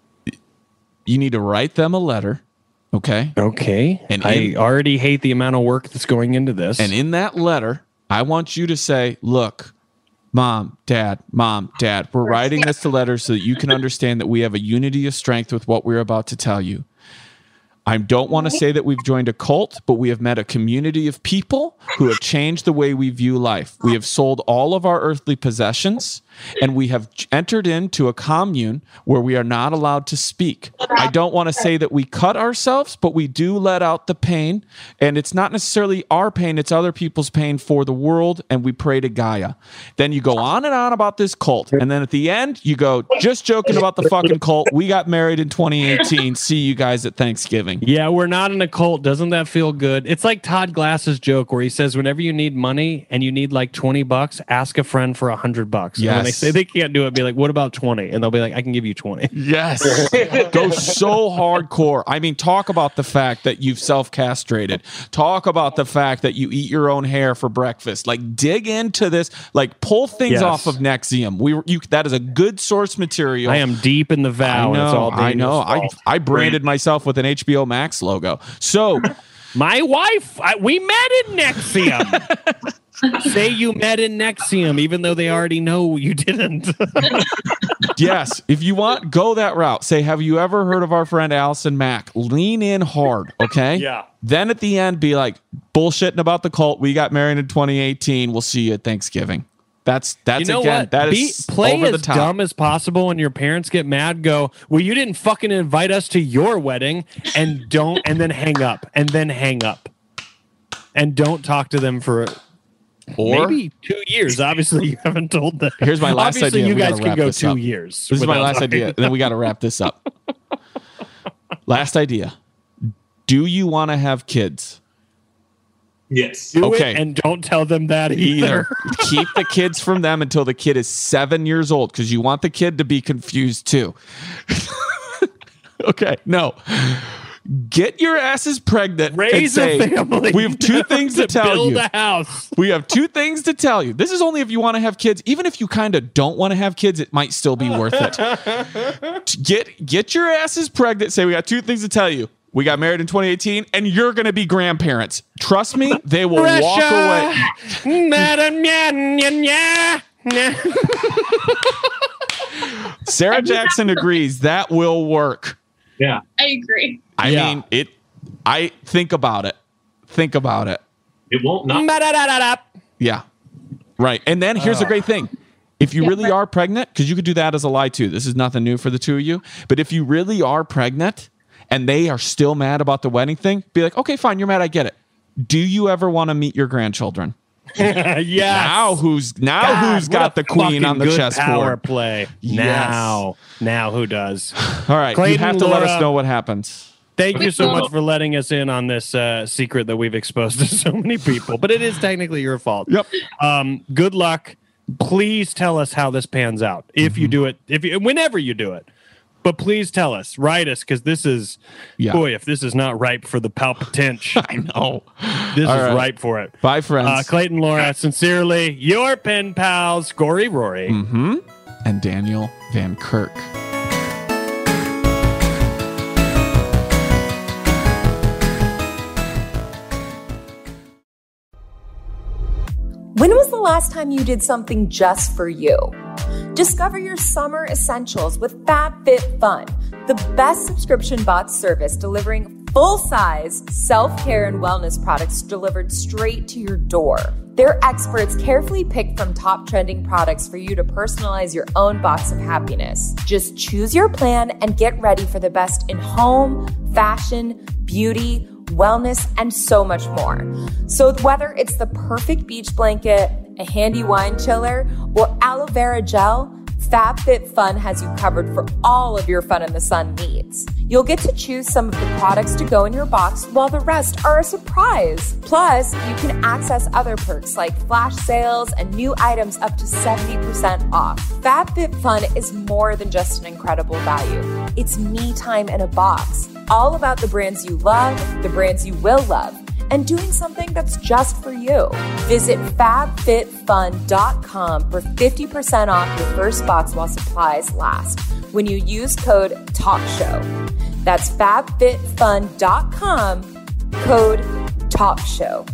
You need to write them a letter, okay? Okay. And I already hate the amount of work that's going into this. And in that letter, I want you to say, look, Mom, Dad, we're writing this letter so that you can understand that we have a unity of strength with what we're about to tell you. I don't want to say that we've joined a cult, but we have met a community of people who have changed the way we view life. We have sold all of our earthly possessions, and we have entered into a commune where we are not allowed to speak. I don't want to say that we cut ourselves, but we do let out the pain, and it's not necessarily our pain, it's other people's pain for the world, and we pray to Gaia. Then you go on and on about this cult, and then at the end, you go, just joking about the fucking cult. We got married in 2018. See you guys at Thanksgiving. Yeah, we're not in a cult. Doesn't that feel good? It's like Todd Glass's joke where he says, whenever you need money and you need like $20, ask a friend for $100. Yes. And when they say they can't do it, be like, what about 20? And they'll be like, I can give you 20. Yes. Go so hardcore. I mean, talk about the fact that you've self-castrated. Talk about the fact that you eat your own hair for breakfast. Like, dig into this. Like, pull things off of Nexium. That is a good source material. I am deep in the vow. I know. I branded myself with an HBO Max logo. So, my wife, we met in Nexium. Say you met in Nexium, even though they already know you didn't. Yes, if you want, go that route. Say, have you ever heard of our friend Allison Mack? Lean in hard, okay? Yeah. Then at the end, be like, bullshitting about the cult. We got married in 2018. We'll see you at Thanksgiving. That's you know again, what? that is play over the as top. dumb as possible, and your parents get mad. Go, well, you didn't fucking invite us to your wedding, and then hang up, and don't talk to them for maybe 2 years. Obviously, you haven't told them. Here's my last Obviously, idea. you We guys gotta can wrap go this 2 up. years. This is my last without idea, and then we got to wrap this up. Last idea. Do you want to have kids? Yes. Do Okay. it and don't tell them that either. Keep the kids from them until the kid is 7 years old, because you want the kid to be confused too. Okay, no. Get your asses pregnant. Raise and say, a family. We have two things to tell build you. a house. We have two things to tell you. This is only if you want to have kids. Even if you kind of don't want to have kids, it might still be worth it. Get your asses pregnant. Say, we got two things to tell you. We got married in 2018, and you're going to be grandparents. Trust me, they will walk away. Sarah Jackson agrees that will work. Yeah. I agree. I mean, I think about it. Think about it. It won't not. Yeah. Right. And then here's the great thing. If you really are pregnant, because you could do that as a lie too. This is nothing new for the two of you. But if you really are pregnant and they are still mad about the wedding thing, be like, okay, fine, you're mad. I get it. Do you ever want to meet your grandchildren? Yes. Now who's got the queen on the chessboard? Power play. Yes. Now who does? All right. Clayton, you have to let Laura, us know what happens. Thank you so much for letting us in on this secret that we've exposed to so many people. But it is technically your fault. Yep. Good luck. Please tell us how this pans out. If you do it, whenever you do it. But please tell us, write us, because this is, boy, if this is not ripe for the palpitinch. I know. This is ripe for it. Bye, friends. Clayton, Laura, sincerely, your pen pals, Gory Rory. And Daniel Van Kirk. When was the last time you did something just for you? Discover your summer essentials with FabFitFun, the best subscription box service delivering Full-size self-care and wellness products delivered straight to your door. Their experts carefully pick from top trending products for you to personalize your own box of happiness. Just choose your plan and get ready for the best in home, fashion, beauty, wellness, and so much more. So whether it's the perfect beach blanket, a handy wine chiller, or aloe vera gel, FabFitFun has you covered for all of your fun in the sun needs. You'll get to choose some of the products to go in your box while the rest are a surprise. Plus, you can access other perks like flash sales and new items up to 70% off. FabFitFun is more than just an incredible value. It's me time in a box. All about the brands you love, the brands you will love, and doing something that's just for you. Visit fabfitfun.com for 50% off your first box while supplies last when you use code TALKSHOW. That's fabfitfun.com, code TALKSHOW.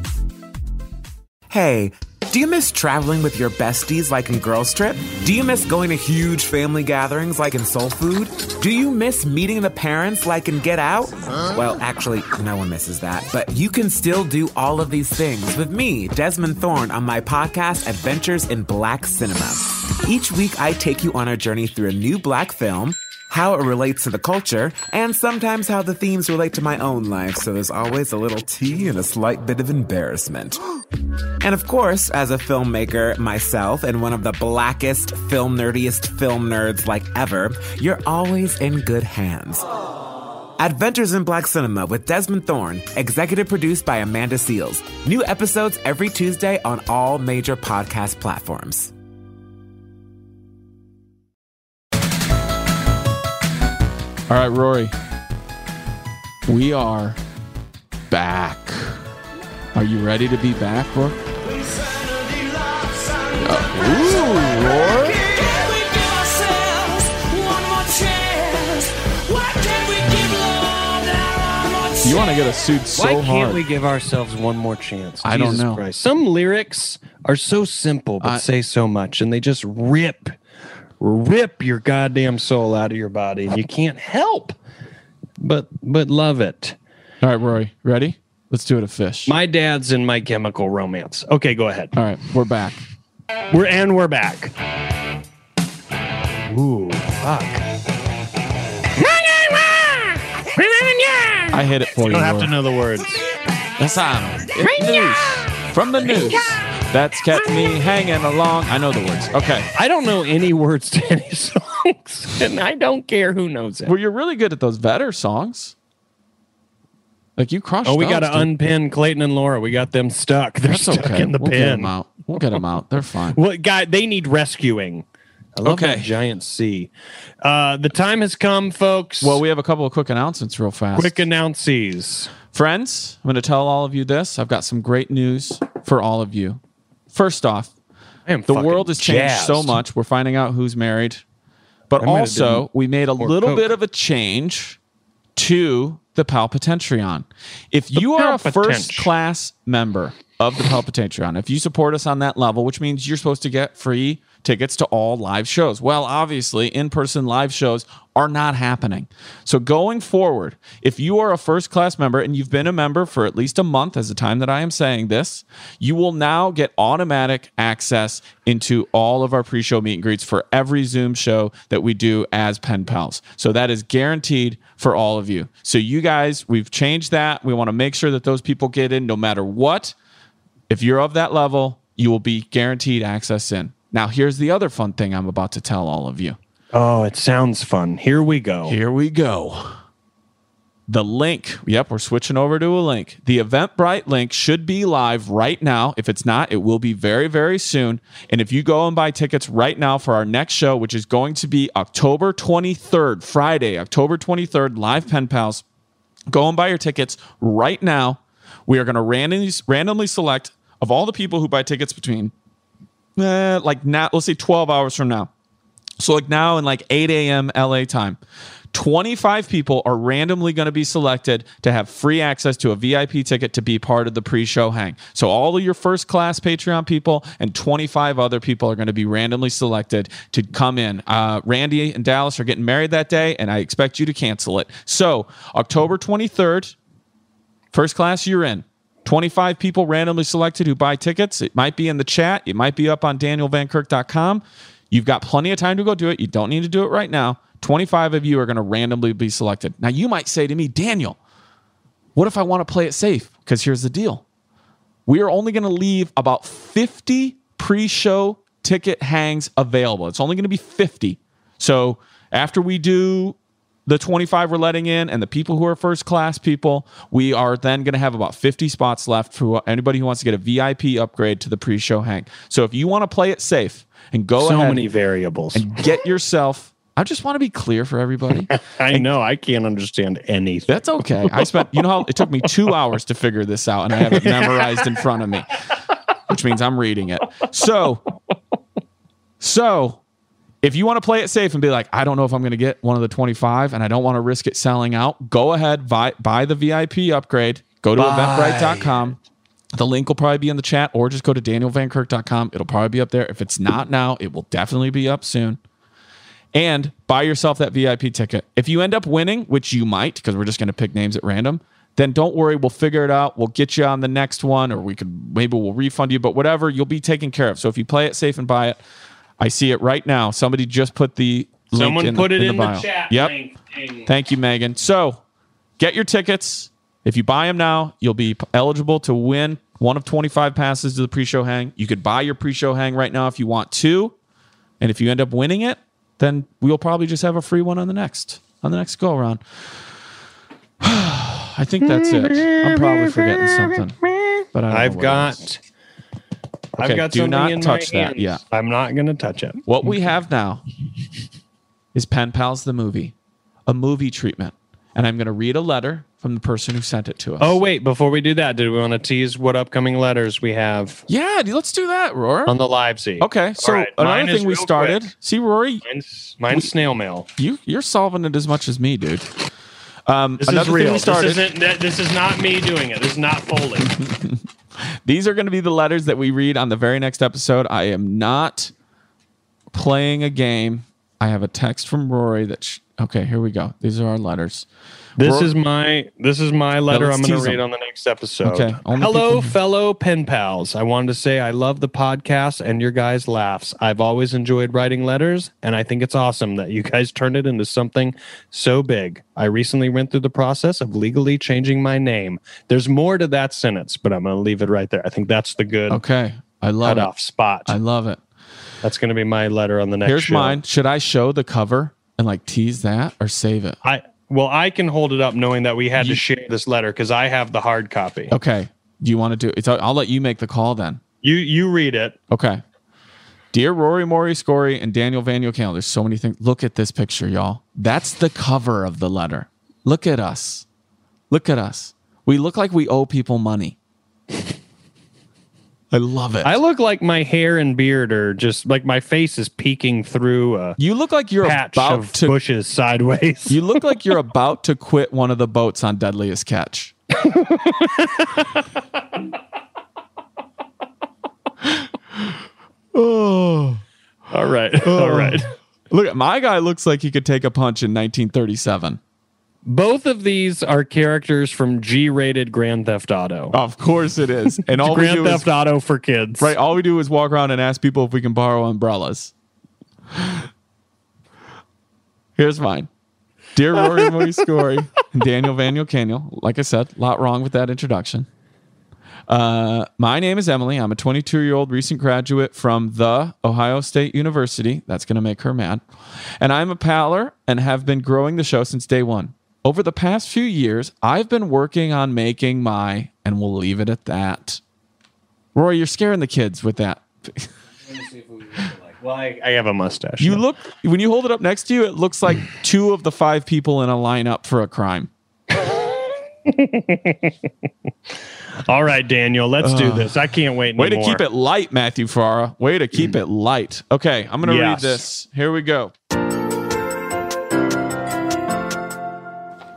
Hey, do you miss traveling with your besties like in Girls Trip? Do you miss going to huge family gatherings like in Soul Food? Do you miss meeting the parents like in Get Out? Well, actually, no one misses that. But you can still do all of these things with me, Desmond Thorne, on my podcast, Adventures in Black Cinema. Each week, I take you on a journey through a new Black film, how it relates to the culture, and sometimes how the themes relate to my own life, so there's always a little tea and a slight bit of embarrassment. And of course, as a filmmaker myself and one of the blackest, nerdiest film nerds like ever, you're always in good hands. Adventures in Black Cinema with Desmond Thorne, executive produced by Amanda Seales. New episodes every Tuesday on all major podcast platforms. All right, Rory. We are back. Are you ready to be back, Rory? Rory. You want to get us sued so hard. Why can't we give ourselves one more chance? I don't know. Christ. Some lyrics are so simple but say so much, and they just rip your goddamn soul out of your body, and you can't help but love it. All right, Rory, ready? Let's do it a fish. My Dad's in My Chemical Romance. Okay, go ahead. All right, we're back. We're back. Ooh, fuck. I hit it for you. You don't have to know the words. That's news from the news. That's kept me hanging along. I know the words. Okay. I don't know any words to any songs, and I don't care who knows it. Well, you're really good at those Vedder songs. Like you crushed. Oh, we got to unpin Clayton and Laura. We got them stuck. They're stuck in the pin. Get them out. We'll get them out. They're fine. Well, guy, they need rescuing. I love that giant C. The time has come, folks. Well, we have a couple of quick announcements real fast. Quick announces. Friends, I'm going to tell all of you this. I've got some great news for all of you. First off, the world has changed so much. We're finding out who's married. But also, we made a little bit of a change to the Palpitentreon. If you are a first-class member of the Palpitentreon, if you support us on that level, which means you're supposed to get free tickets to all live shows. Well, obviously, in-person live shows are not happening. So going forward, if you are a first-class member and you've been a member for at least a month as the time that I am saying this, you will now get automatic access into all of our pre-show meet and greets for every Zoom show that we do as Pen Pals. So that is guaranteed for all of you. So you guys, we've changed that. We want to make sure that those people get in no matter what. If you're of that level, you will be guaranteed access in. Now, here's the other fun thing I'm about to tell all of you. Oh, it sounds fun. Here we go. Here we go. The link. Yep, we're switching over to a link. The Eventbrite link should be live right now. If it's not, it will be very, very soon. And if you go and buy tickets right now for our next show, which is going to be October 23rd, Friday, October 23rd, live Pen Pals, go and buy your tickets right now. We are going to randomly select of all the people who buy tickets between like now, let's say 12 hours from now. So like now in like 8 a.m. LA time, 25 people are randomly going to be selected to have free access to a VIP ticket to be part of the pre-show hang. So all of your first class Patreon people and 25 other people are going to be randomly selected to come in. Randy and Dallas are getting married that day, and I expect you to cancel it. So October 23rd, first class, you're in. 25 people randomly selected who buy tickets. It might be in the chat. It might be up on danielvankirk.com. You've got plenty of time to go do it. You don't need to do it right now. 25 of you are going to randomly be selected. Now, you might say to me, Daniel, what if I want to play it safe? Because here's the deal. We are only going to leave about 50 pre-show ticket hangs available. It's only going to be 50. So after we do the 25 we're letting in and the people who are first class people, we are then going to have about 50 spots left for anybody who wants to get a VIP upgrade to the pre-show hang. So if you want to play it safe and go ahead. So many variables. And get yourself... I just want to be clear for everybody. I know. I can't understand anything. That's okay. I spent, you know how it took me 2 hours to figure this out, and I have it memorized in front of me, which means I'm reading it. So if you want to play it safe and be like, I don't know if I'm going to get one of the 25 and I don't want to risk it selling out, go ahead, buy the VIP upgrade. Go to eventbrite.com. The link will probably be in the chat, or just go to danielvankirk.com. It'll probably be up there. If it's not now, it will definitely be up soon. And buy yourself that VIP ticket. If you end up winning, which you might, because we're just going to pick names at random, then don't worry. We'll figure it out. We'll get you on the next one, or maybe we'll refund you, but whatever, you'll be taken care of. So if you play it safe and buy it, I see it right now. Somebody just put the link Someone put it in the chat. Yep. Link. Thank you, Megan. So get your tickets. If you buy them now, you'll be eligible to win one of 25 passes to the pre-show hang. You could buy your pre-show hang right now if you want to. And if you end up winning it, then we'll probably just have a free one on the next go around. I think that's it. I'm probably forgetting something, but I've got something not in touch my that. hands. Yeah, I'm not going to touch it. What we have now is Pen Pals the movie, a movie treatment, and I'm going to read a letter from the person who sent it to us. Oh, wait, before we do that, did we want to tease what upcoming letters we have? Yeah, let's do that, Rory. On the live seat. Okay, so right, another thing we started. Quick. See, Rory, mine's snail mail. You're solving it as much as me, dude. This is real. This is not me doing it. This is not Foley. These are going to be the letters that we read on the very next episode. I am not playing a game. I have a text from Rory that. Okay, here we go. These are our letters. This is my letter I'm going to read on the next episode. Okay. Hello, fellow pen pals. I wanted to say I love the podcast and your guys' laughs. I've always enjoyed writing letters, and I think it's awesome that you guys turned it into something so big. I recently went through the process of legally changing my name. There's more to that sentence, but I'm going to leave it right there. I think that's the good I love cutoff spot. I love it. That's going to be my letter on the next show. Here's mine. Should I show the cover and tease that or save it? I can hold it up knowing that we had to share this letter because I have the hard copy. Okay. Do you want to do it? I'll let you make the call then. You read it. Okay. Dear Rory Maury Scory and Daniel Vaniel Cannell, there's so many things. Look at this picture, y'all. That's the cover of the letter. Look at us. Look at us. We look like we owe people money. I love it. I look like my hair and beard are just like my face is peeking through a you look like you're patch about of to bushes sideways. You look like you're about to quit one of the boats on Deadliest Catch. Oh. All right. All right. Look at my guy looks like he could take a punch in 1937. Both of these are characters from G-rated Grand Theft Auto. Of course it is. And all Grand Theft Auto for kids. Right. All we do is walk around and ask people if we can borrow umbrellas. Here's mine. Dear Rory Maury Scory and Daniel Vaniel Cannell. Like I said, a lot wrong with that introduction. My name is Emily. I'm a 22-year-old recent graduate from the Ohio State University. That's going to make her mad. And I'm a paler and have been growing the show since day one. Over the past few years, I've been working on making and we'll leave it at that. Rory, you're scaring the kids with that. Well, I have a mustache. You look, when you hold it up next to you, it looks like 2 of the 5 people in a lineup for a crime. All right, Daniel, let's do this. I can't wait anymore. Way to keep it light, Matthew Farah. Way to keep it light. Okay, I'm going to read this. Here we go.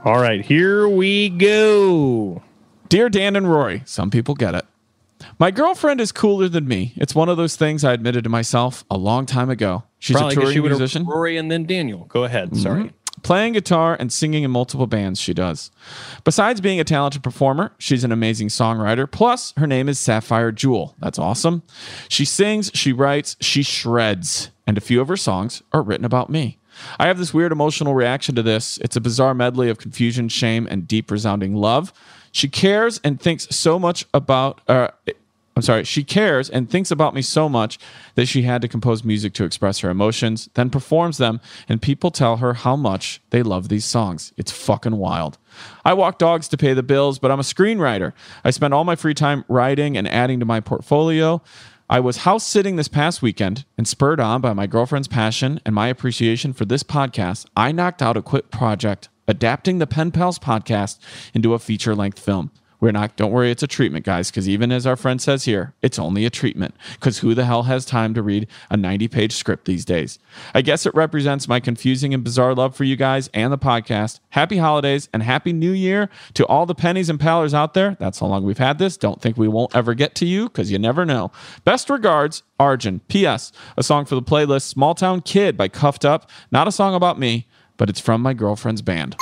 All right, here we go. Dear Dan and Rory, some people get it. My girlfriend is cooler than me. It's one of those things I admitted to myself a long time ago. She's Probably a touring she would've musician. Rory and then Daniel. Go ahead. Sorry. Playing guitar and singing in multiple bands, she does. Besides being a talented performer, she's an amazing songwriter. Plus, her name is Sapphire Jewel. That's awesome. She sings, she writes, she shreds. And a few of her songs are written about me. I have this weird emotional reaction to this. It's a bizarre medley of confusion, shame, and deep resounding love. She cares and thinks so much about... she cares and thinks about me so much that she had to compose music to express her emotions, then performs them, and people tell her how much they love these songs. It's fucking wild. I walk dogs to pay the bills, but I'm a screenwriter. I spend all my free time writing and adding to my portfolio. I was house sitting this past weekend, and spurred on by my girlfriend's passion and my appreciation for this podcast, I knocked out a quick project adapting the Pen Pals podcast into a feature-length film. Don't worry, it's a treatment, guys, because even as our friend says here, it's only a treatment, because who the hell has time to read a 90-page script these days? I guess it represents my confusing and bizarre love for you guys and the podcast. Happy holidays and happy new year to all the pennies and pallers out there. That's how long we've had this. Don't think we won't ever get to you, because you never know. Best regards, Arjun. P.S. A song for the playlist, Small Town Kid by Cuffed Up. Not a song about me, but it's from my girlfriend's band.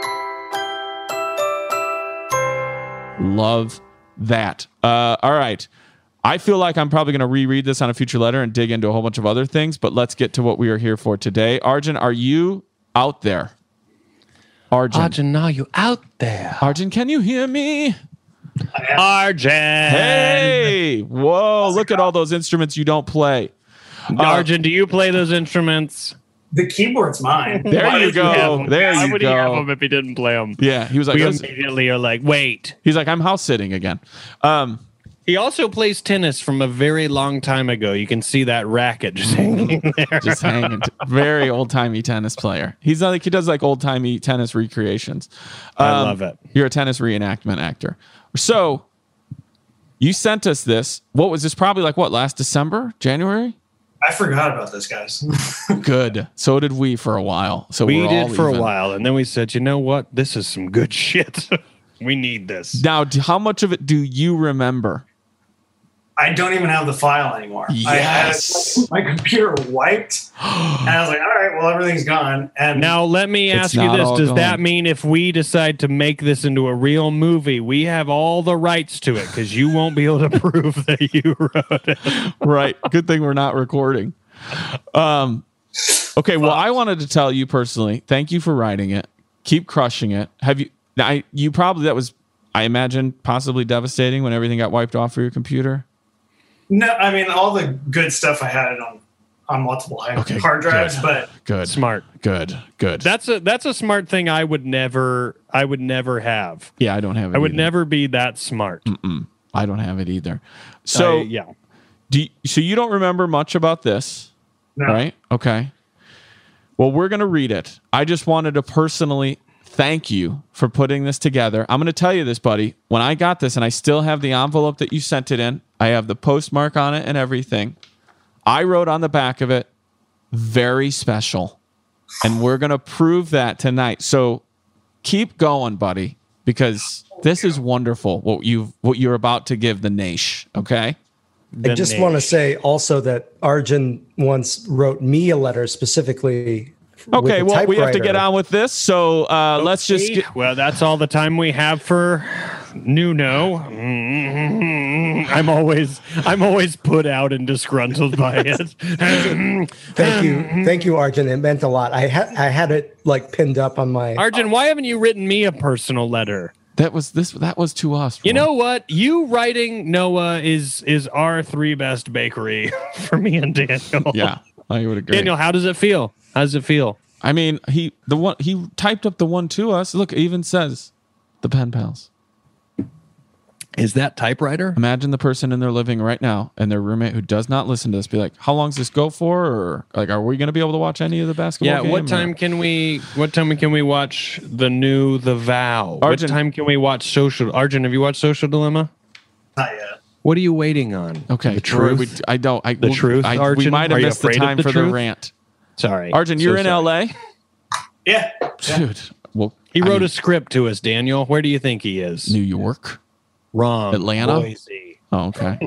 Love that. All right. I feel like I'm probably going to reread this on a future letter and dig into a whole bunch of other things, but let's get to what we are here for today. Arjun, are you out there? Arjun, are you out there? Arjun, can you hear me? Arjun. Hey. Whoa, look at all those instruments you don't play. Arjun, do you play those instruments? The keyboard's mine. There you go. There you go. Why would he have them if he didn't play them? Yeah, he was like, we immediately are like, wait. He's like, I'm house sitting again. He also plays tennis from a very long time ago. You can see that racket just hanging there. Just hanging. Very old-timey tennis player. He does like old-timey tennis recreations. I love it. You're a tennis reenactment actor. So you sent us this. What was this? Probably like what, last December, January? I forgot about this, guys. Good. So did we for a while. So we did for a while, and then we said, you know what? This is some good shit. We need this. Now, how much of it do you remember? I don't even have the file anymore. Yes. My computer wiped, and I was like, all right, well, everything's gone. And now let me ask you this. Does that mean if we decide to make this into a real movie, we have all the rights to it because you won't be able to prove that you wrote it? Right. Good thing we're not recording. Okay, well, I wanted to tell you personally, thank you for writing it. Keep crushing it. You probably, that was, I imagine, possibly devastating when everything got wiped off for your computer. No, I mean, all the good stuff I had it on multiple hard drives, but good, smart, good. That's a smart thing. I would never have. Yeah, I don't have it. I would never be that smart. I don't have it either. So yeah. So you don't remember much about this, right? Okay. Well, we're gonna read it. I just wanted to personally thank you for putting this together. I'm going to tell you this, buddy. When I got this, and I still have the envelope that you sent it in, I have the postmark on it and everything. I wrote on the back of it, very special. And we're going to prove that tonight. So keep going, buddy, because this is wonderful, what you're about to give the nation, okay? I just want to say also that Arjun once wrote me a letter specifically. Okay, well, we have to get on with this, so let's just well, that's all the time we have for Nuno. I'm always put out and disgruntled by it. Thank you, Arjun. It meant a lot. I had it like pinned up on my. Arjun, why haven't you written me a personal letter? That was to us. You know what? You writing Noah is our 3 best bakery for me and Daniel. Yeah, I would agree. Daniel, how does it feel? How does it feel? I mean, he typed up the one to us. Look, it even says the Pen Pals. Is that typewriter? Imagine the person in their living right now and their roommate who does not listen to this be like, how long does this go for? Or like, are we going to be able to watch any of the basketball game? What time can we watch The Vow? Arjun, what time can we watch Social? Arjun, have you watched Social Dilemma? Not yet. What are you waiting on? Okay. The truth? Truth, Arjun? We might have missed the time for the rant. Sorry. Arjun, you're in LA? Yeah. Dude, He wrote a script to us, Daniel. Where do you think he is? New York? Wrong. Atlanta? Boise. Oh, okay.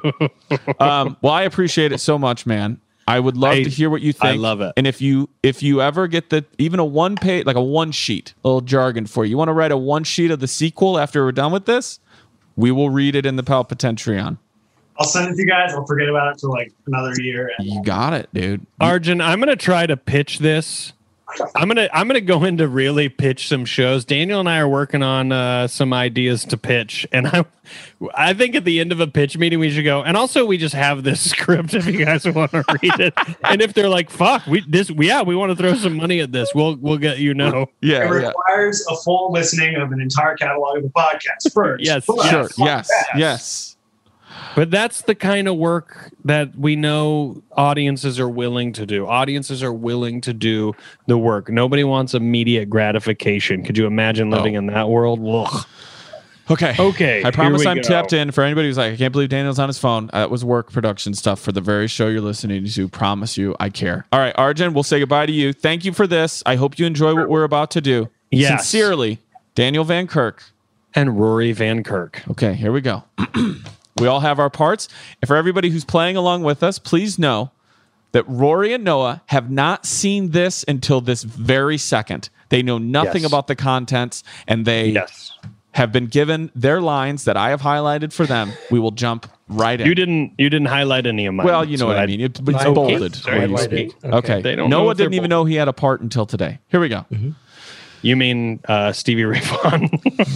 Well, I appreciate it so much, man. I would love to hear what you think. I love it. And if you ever get even a one page, like a one sheet, a little jargon for you want to write a one sheet of the sequel after we're done with this, we will read it in the Palpatentreon. I'll send it to you guys. I'll forget about it for like another year. You got it, dude. Arjun, I'm gonna try to pitch this. I'm gonna go in to really pitch some shows. Daniel and I are working on some ideas to pitch, and I think at the end of a pitch meeting we should go. And also, we just have this script if you guys want to read it. And if they're like, "Fuck, we want to throw some money at this," we'll get you know. Yeah, it requires a full listening of an entire catalog of the podcast first. Yes, sure, yes. But that's the kind of work that we know audiences are willing to do. Audiences are willing to do the work. Nobody wants immediate gratification. Could you imagine living in that world? Ugh. Okay. I promise I'm tapped in. For anybody who's like, I can't believe Daniel's on his phone. That was work production stuff for the very show you're listening to. Promise you, I care. All right, Arjun, we'll say goodbye to you. Thank you for this. I hope you enjoy what we're about to do. Yes. Sincerely, Daniel Van Kirk. And Rory Van Kirk. Okay, here we go. We all have our parts. And for everybody who's playing along with us, please know that Rory and Noah have not seen this until this very second. They know nothing about the contents, and they have been given their lines that I have highlighted for them. We will jump right in. You didn't highlight any of mine. Well, you know what I mean. It's bolded. Okay. Noah didn't even know he had a part until today. Here we go. Mm-hmm. You mean Stevie Ray Vaughan?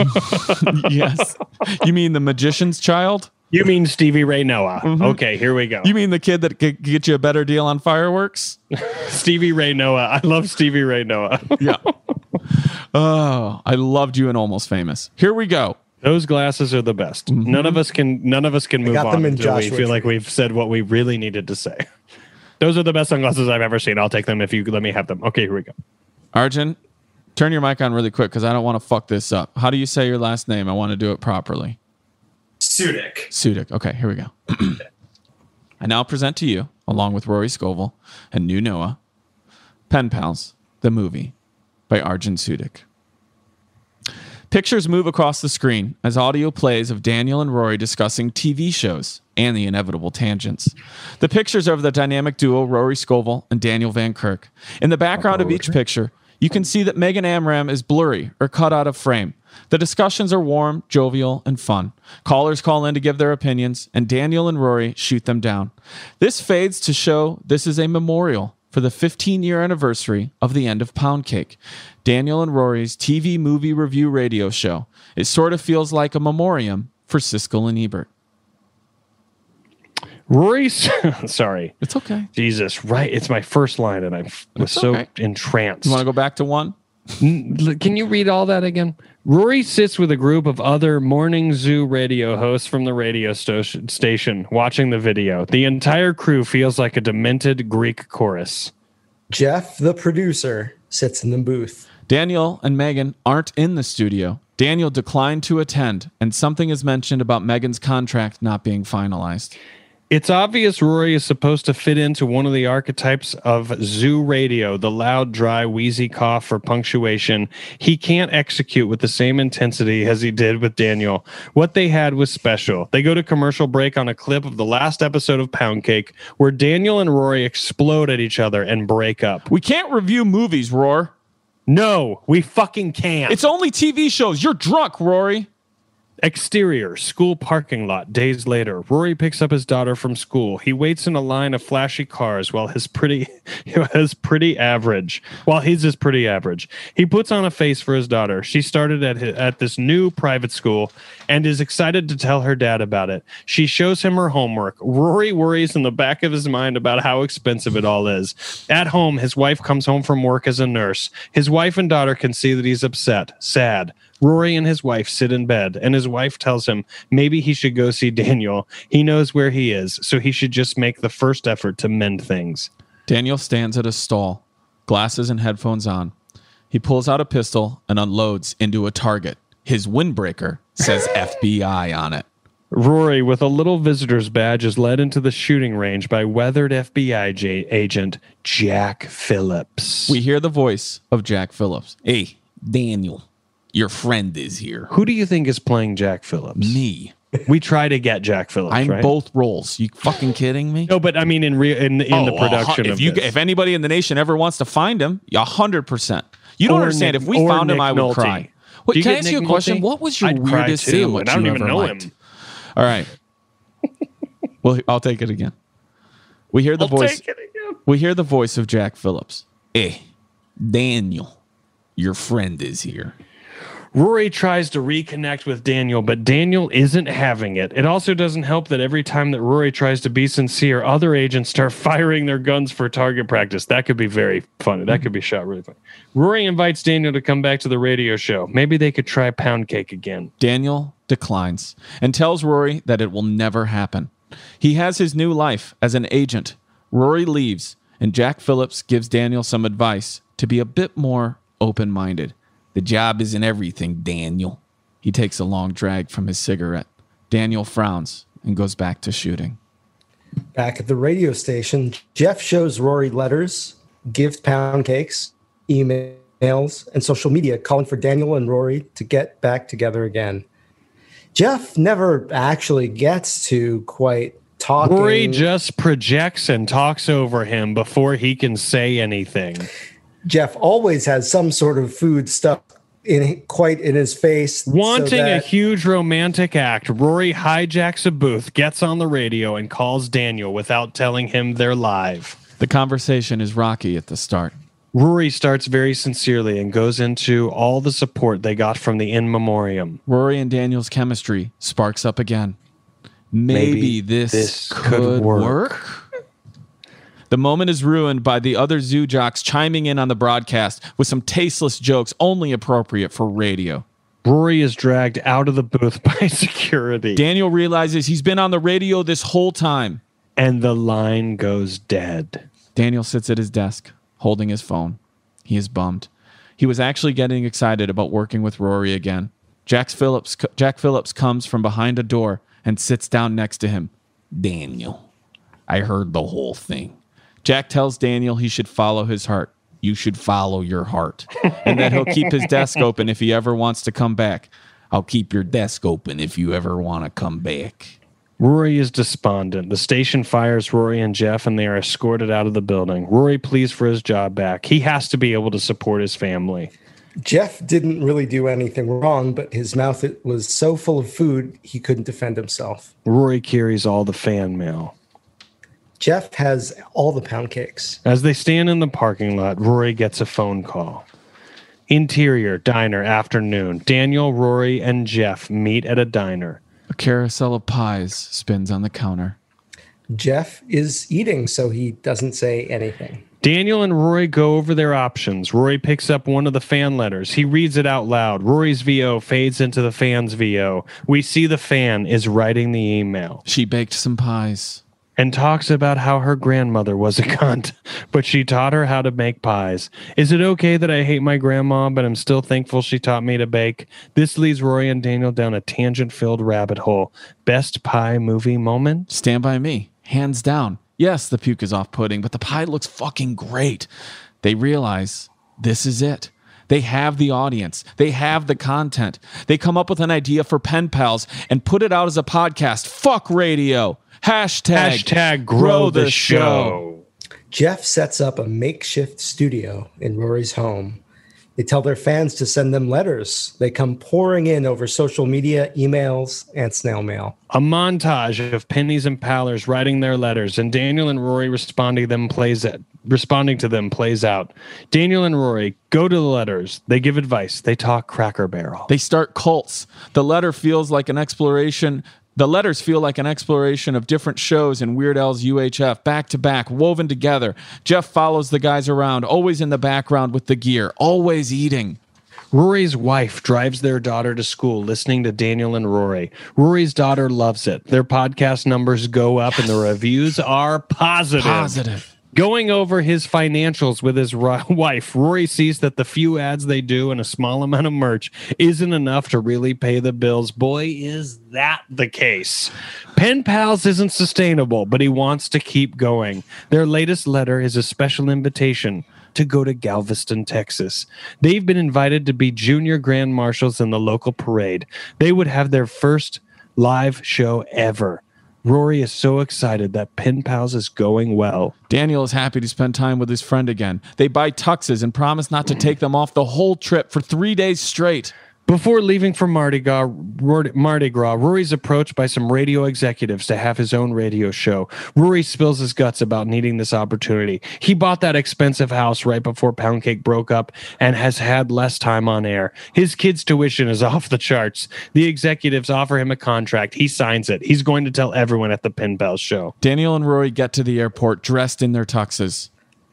Yes. You mean the magician's child? You mean Stevie Ray Noah. Mm-hmm. Okay, here we go. You mean the kid that could get you a better deal on fireworks? Stevie Ray Noah. I love Stevie Ray Noah. Yeah. Oh, I loved you in Almost Famous. Here we go. Those glasses are the best. Mm-hmm. None of us can move on until we feel like we've said what we really needed to say. Those are the best sunglasses I've ever seen. I'll take them if you let me have them. Okay, here we go. Arjun, turn your mic on really quick because I don't want to fuck this up. How do you say your last name? I want to do it properly. Sudik. Okay, here we go. I now present to you, along with Rory Scovel and new Noah, Pen Pals, the movie by Arjun Sudik. Pictures move across the screen as audio plays of Daniel and Rory discussing TV shows and the inevitable tangents. The pictures are of the dynamic duo Rory Scovel and Daniel Van Kirk. In the background of each picture, you can see that Megan Amram is blurry or cut out of frame. The discussions are warm, jovial, and fun. Callers call in to give their opinions, and Daniel and Rory shoot them down. This fades to show this is a memorial for the 15-year anniversary of the end of Pound Cake, Daniel and Rory's TV movie review radio show. It sort of feels like a memoriam for Siskel and Ebert. Rory's, sorry. It's okay. Jesus, right. It's my first line, and I was so entranced. You want to go back to one? Can you read all that again? Rory sits with a group of other morning zoo radio hosts from the radio station watching the video. The entire crew feels like a demented Greek chorus. Jeff, the producer, sits in the booth. Daniel and Megan aren't in the studio. Daniel declined to attend, and something is mentioned about Megan's contract not being finalized. It's obvious Rory is supposed to fit into one of the archetypes of zoo radio, the loud, dry, wheezy cough for punctuation. He can't execute with the same intensity as he did with Daniel. What they had was special. They go to commercial break on a clip of the last episode of Pound Cake, where Daniel and Rory explode at each other and break up. We can't review movies, Roar. No, we fucking can't. It's only TV shows. You're drunk, Rory. Exterior, school parking lot, days later. Rory picks up his daughter from school. He waits in a line of flashy cars while he's pretty average. He puts on a face for his daughter. She started at this new private school and is excited to tell her dad about it. She shows him her homework. Rory worries in the back of his mind about how expensive it all is. At home, his wife comes home from work as a nurse. His wife and daughter can see that he's upset, sad. Rory and his wife sit in bed, and his wife tells him maybe he should go see Daniel. He knows where he is, so he should just make the first effort to mend things. Daniel stands at a stall, glasses and headphones on. He pulls out a pistol and unloads into a target. His windbreaker says FBI on it. Rory, with a little visitor's badge, is led into the shooting range by weathered FBI agent Jack Phillips. We hear the voice of Jack Phillips. Hey, Daniel, your friend is here. Who do you think is playing Jack Phillips? Me. We try to get Jack Phillips. I'm right? both roles. You fucking kidding me? No, but I mean in the production of this. If anybody in the nation ever wants to find him, 100%. You don't understand. If we found him, I would cry. Wait, can I ask you a question? What was your weirdest sandwich I don't you even ever know liked? him. All right. Well, I'll take it again. We hear the voice. We hear the voice of Jack Phillips. Hey, Daniel, your friend is here. Rory tries to reconnect with Daniel, but Daniel isn't having it. It also doesn't help that every time that Rory tries to be sincere, other agents start firing their guns for target practice. That could be very funny. That could be shot really funny. Rory invites Daniel to come back to the radio show. Maybe they could try pound cake again. Daniel declines and tells Rory that it will never happen. He has his new life as an agent. Rory leaves, and Jack Phillips gives Daniel some advice to be a bit more open-minded. The job isn't everything, Daniel. He takes a long drag from his cigarette. Daniel frowns and goes back to shooting. Back at the radio station, Jeff shows Rory letters, gift pound cakes, emails, and social media calling for Daniel and Rory to get back together again. Jeff never actually gets to quite talking. Rory just projects and talks over him before he can say anything. Jeff always has some sort of food stuff in his face. Wanting a huge romantic act, Rory hijacks a booth, gets on the radio, and calls Daniel without telling him they're live. The conversation is rocky at the start. Rory starts very sincerely and goes into all the support they got from the in memoriam. Rory and Daniel's chemistry sparks up again. Maybe this could work. The moment is ruined by the other zoo jocks chiming in on the broadcast with some tasteless jokes only appropriate for radio. Rory is dragged out of the booth by security. Daniel realizes he's been on the radio this whole time. And the line goes dead. Daniel sits at his desk, holding his phone. He is bummed. He was actually getting excited about working with Rory again. Jack Phillips comes from behind a door and sits down next to him. Daniel, I heard the whole thing. Jack tells Daniel he should follow his heart. You should follow your heart. And that he'll keep his desk open if he ever wants to come back. I'll keep your desk open if you ever want to come back. Rory is despondent. The station fires Rory and Jeff, and they are escorted out of the building. Rory pleads for his job back. He has to be able to support his family. Jeff didn't really do anything wrong, but his mouth was so full of food, he couldn't defend himself. Rory carries all the fan mail. Jeff has all the pound cakes. As they stand in the parking lot, Rory gets a phone call. Interior, diner, afternoon. Daniel, Rory, and Jeff meet at a diner. A carousel of pies spins on the counter. Jeff is eating, so he doesn't say anything. Daniel and Rory go over their options. Rory picks up one of the fan letters. He reads it out loud. Rory's VO fades into the fan's VO. We see the fan is writing the email. She baked some pies. And talks about how her grandmother was a cunt, but she taught her how to make pies. Is it okay that I hate my grandma, but I'm still thankful she taught me to bake? This leads Rory and Daniel down a tangent-filled rabbit hole. Best pie movie moment? Stand By Me. Hands down. Yes, the puke is off-putting, but the pie looks fucking great. They realize this is it. They have the audience. They have the content. They come up with an idea for Pen Pals and put it out as a podcast. Fuck radio. Hashtag grow the show. Jeff sets up a makeshift studio in Rory's home. They tell their fans to send them letters. They come pouring in over social media, emails, and snail mail. A montage of pennies and pallers writing their letters, and Daniel and Rory responding to them plays out. Daniel and Rory go to the letters. They give advice. They talk Cracker Barrel. They start cults. The letters feel like an exploration of different shows in Weird Al's UHF, back to back, woven together. Jeff follows the guys around, always in the background with the gear, always eating. Rory's wife drives their daughter to school listening to Daniel and Rory. Rory's daughter loves it. Their podcast numbers go up and the reviews are positive. Going over his financials with his wife, Rory sees that the few ads they do and a small amount of merch isn't enough to really pay the bills. Boy, is that the case. Pen Pals isn't sustainable, but he wants to keep going. Their latest letter is a special invitation to go to Galveston, Texas. They've been invited to be junior grand marshals in the local parade. They would have their first live show ever. Rory is so excited that Pen Pals is going well. Daniel is happy to spend time with his friend again. They buy tuxes and promise not to take them off the whole trip for 3 days straight. Before leaving for Mardi Gras, Rory's approached by some radio executives to have his own radio show. Rory spills his guts about needing this opportunity. He bought that expensive house right before Pound Cake broke up and has had less time on air. His kid's tuition is off the charts. The executives offer him a contract. He signs it. He's going to tell everyone at the Pen Pals show. Daniel and Rory get to the airport dressed in their tuxes.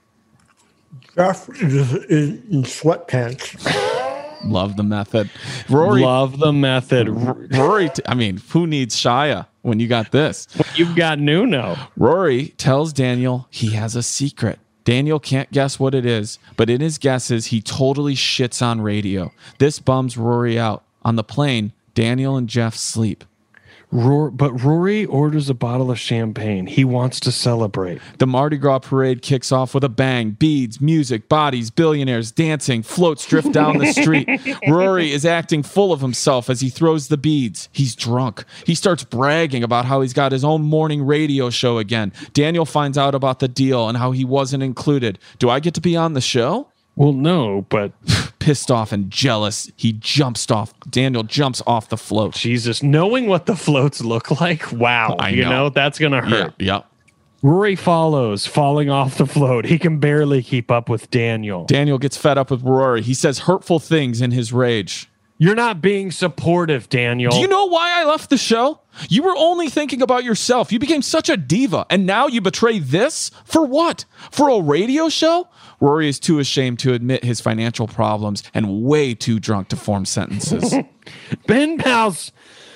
Jeff is in sweatpants. Love the method. Rory. Love the method. Rory, who needs Shia when you got this? You've got Nuno. Rory tells Daniel he has a secret. Daniel can't guess what it is, but in his guesses, he totally shits on radio. This bums Rory out. On the plane, Daniel and Jeff sleep. But Rory orders a bottle of champagne. He wants to celebrate. The Mardi Gras parade kicks off with a bang. Beads, music, bodies, billionaires, dancing, floats drift down the street. Rory is acting full of himself as he throws the beads. He's drunk. He starts bragging about how he's got his own morning radio show again. Daniel finds out about the deal and how he wasn't included. Do I get to be on the show? Well, no, but... Pissed off and jealous, Daniel jumps off the float. Jesus, knowing what the floats look like, wow. I know. That's going to hurt. Yeah. Rory follows, falling off the float. He can barely keep up with Daniel. Daniel gets fed up with Rory. He says hurtful things in his rage. You're not being supportive, Daniel. Do you know why I left the show? You were only thinking about yourself. You became such a diva, and now you betray this? For what? For a radio show? Rory is too ashamed to admit his financial problems and way too drunk to form sentences. Pen Pals.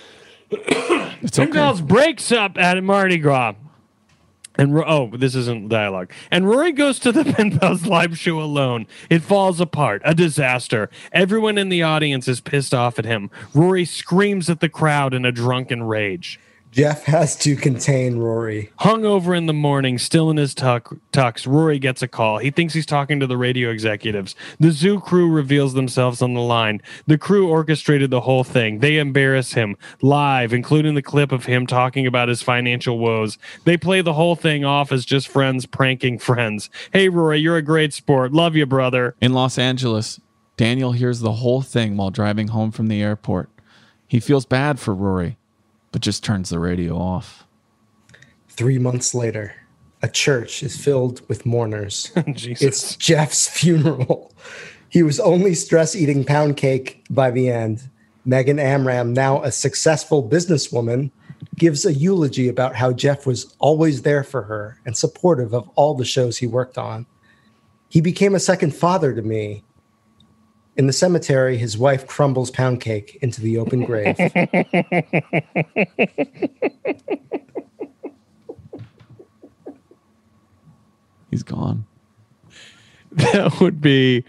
Pen Pals breaks up at Mardi Gras. And this isn't dialogue. And Rory goes to the Pen Pals live show alone. It falls apart. A disaster. Everyone in the audience is pissed off at him. Rory screams at the crowd in a drunken rage. Jeff has to contain Rory. Hungover in the morning, still in his tux, Rory gets a call. He thinks he's talking to the radio executives. The zoo crew reveals themselves on the line. The crew orchestrated the whole thing. They embarrass him live, including the clip of him talking about his financial woes. They play the whole thing off as just friends pranking friends. Hey, Rory, you're a great sport. Love you, brother. In Los Angeles, Daniel hears the whole thing while driving home from the airport. He feels bad for Rory, but just turns the radio off. 3 months later, a church is filled with mourners. Jesus. It's Jeff's funeral. He was only stress-eating pound cake by the end. Megan Amram, now a successful businesswoman, gives a eulogy about how Jeff was always there for her and supportive of all the shows he worked on. He became a second father to me. In the cemetery, his wife crumbles pound cake into the open grave. He's gone. That would be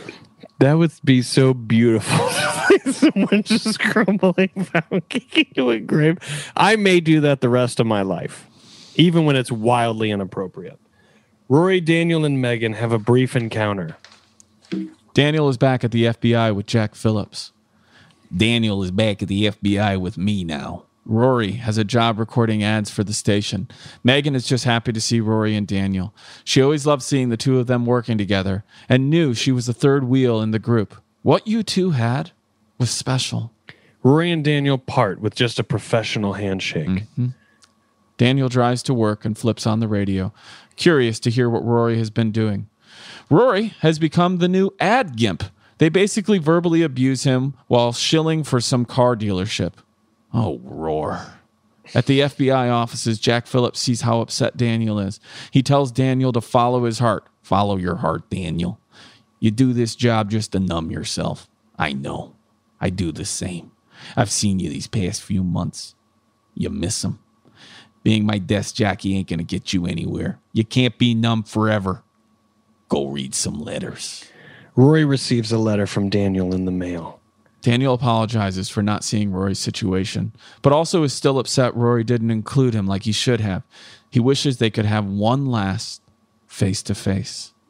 so beautiful. Someone just crumbling pound cake into a grave. I may do that the rest of my life, even when it's wildly inappropriate. Rory, Daniel, and Megan have a brief encounter. Daniel is back at the FBI with Jack Phillips. Daniel is back at the FBI with me now. Rory has a job recording ads for the station. Megan is just happy to see Rory and Daniel. She always loved seeing the two of them working together and knew she was the third wheel in the group. What you two had was special. Rory and Daniel part with just a professional handshake. Mm-hmm. Daniel drives to work and flips on the radio, curious to hear what Rory has been doing. Rory has become the new ad gimp. They basically verbally abuse him while shilling for some car dealership. Oh, roar. At the FBI offices, Jack Phillips sees how upset Daniel is. He tells Daniel to follow his heart. Follow your heart, Daniel. You do this job just to numb yourself. I know. I do the same. I've seen you these past few months. You miss him. Being my desk jockey ain't going to get you anywhere. You can't be numb forever. Go read some letters. Rory receives a letter from Daniel in the mail. Daniel apologizes for not seeing Rory's situation, but also is still upset Rory didn't include him like he should have. He wishes they could have one last face-to-face.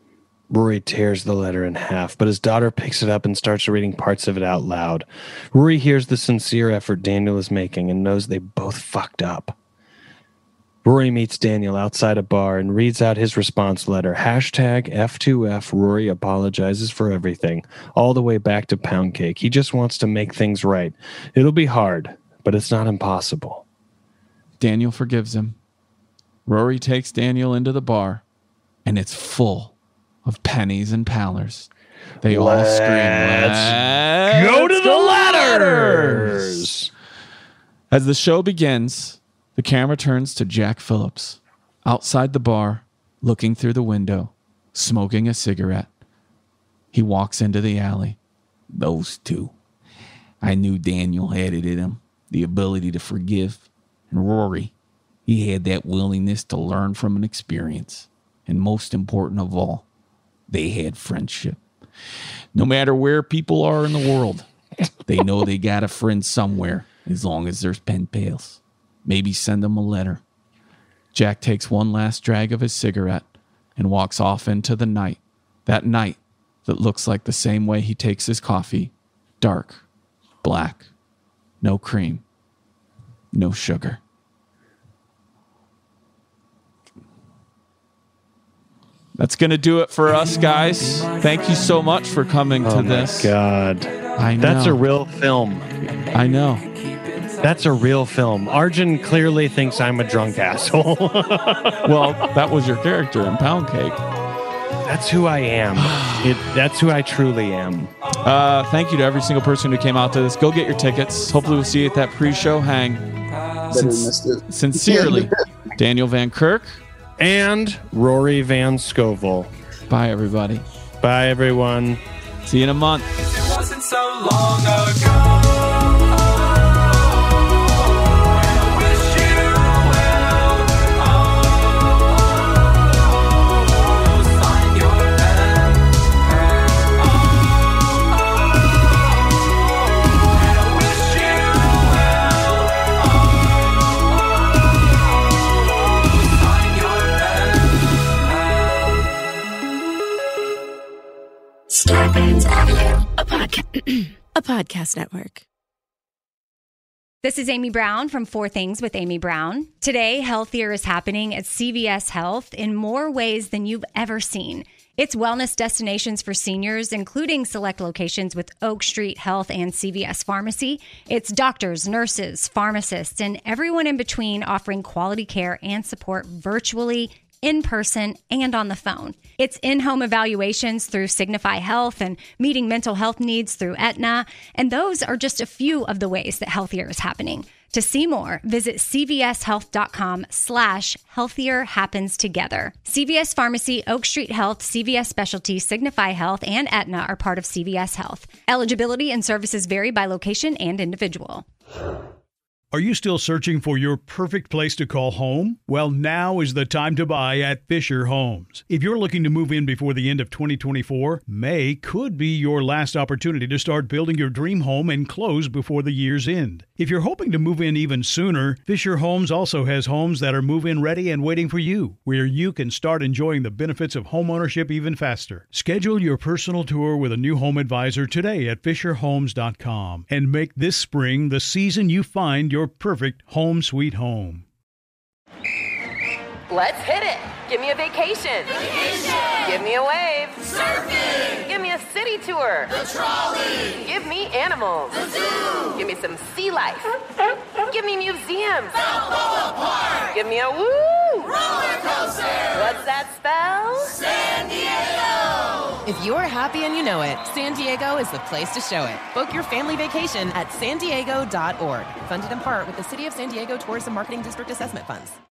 Rory tears the letter in half, but his daughter picks it up and starts reading parts of it out loud. Rory hears the sincere effort Daniel is making and knows they both fucked up. Rory meets Daniel outside a bar and reads out his response letter. #F2F. Rory apologizes for everything, all the way back to pound cake. He just wants to make things right. It'll be hard, but it's not impossible. Daniel forgives him. Rory takes Daniel into the bar, and it's full of pennies and pallers. They all scream, "Let's go to the letters!" As the show begins, the camera turns to Jack Phillips, outside the bar, looking through the window, smoking a cigarette. He walks into the alley. Those two. I knew Daniel had it in him, the ability to forgive. And Rory, he had that willingness to learn from an experience. And most important of all, they had friendship. No matter where people are in the world, they know they got a friend somewhere, as long as there's pen pals. Maybe send them a letter. Jack takes one last drag of his cigarette and walks off into the night. That night that looks like the same way he takes his coffee. Dark, black, no cream, no sugar. That's going to do it for us, guys. Thank you so much for coming to this. Oh, my God. I know. That's a real film. I know. That's a real film. Arjun clearly thinks I'm a drunk asshole. Well, that was your character in Pound Cake. That's who I am. That's who I truly am. Thank you to every single person who came out to this. Go get your tickets. Hopefully we'll see you at that pre-show hang. Sincerely, Daniel Van Kirk. And Rory Van Scovel. Bye, everybody. Bye, everyone. See you in a month. It wasn't so long ago. A podcast network. This is Amy Brown from 4 Things with Amy Brown. Today, healthier is happening at CVS Health in more ways than you've ever seen. It's wellness destinations for seniors, including select locations with Oak Street Health and CVS Pharmacy. It's doctors, nurses, pharmacists, and everyone in between offering quality care and support virtually, in person, and on the phone. It's in-home evaluations through Signify Health and meeting mental health needs through Aetna. And those are just a few of the ways that healthier is happening. To see more, visit cvshealth.com/healthier happens together. CVS Pharmacy, Oak Street Health, CVS Specialty, Signify Health, and Aetna are part of CVS Health. Eligibility and services vary by location and individual. Are you still searching for your perfect place to call home? Well, now is the time to buy at Fisher Homes. If you're looking to move in before the end of 2024, May could be your last opportunity to start building your dream home and close before the year's end. If you're hoping to move in even sooner, Fisher Homes also has homes that are move-in ready and waiting for you, where you can start enjoying the benefits of homeownership even faster. Schedule your personal tour with a new home advisor today at FisherHomes.com and make this spring the season you find your perfect home sweet home. Let's hit it. Give me a vacation. Give me a wave. Surfing. Give me a city tour. The trolley. Give me animals. The zoo. Give me some sea life. Give me museums. Balboa Park. Give me a woo. Roller coaster. What's that spell? San Diego. If you're happy and you know it, San Diego is the place to show it. Book your family vacation at sandiego.org. Funded in part with the City of San Diego Tourism Marketing District Assessment Funds.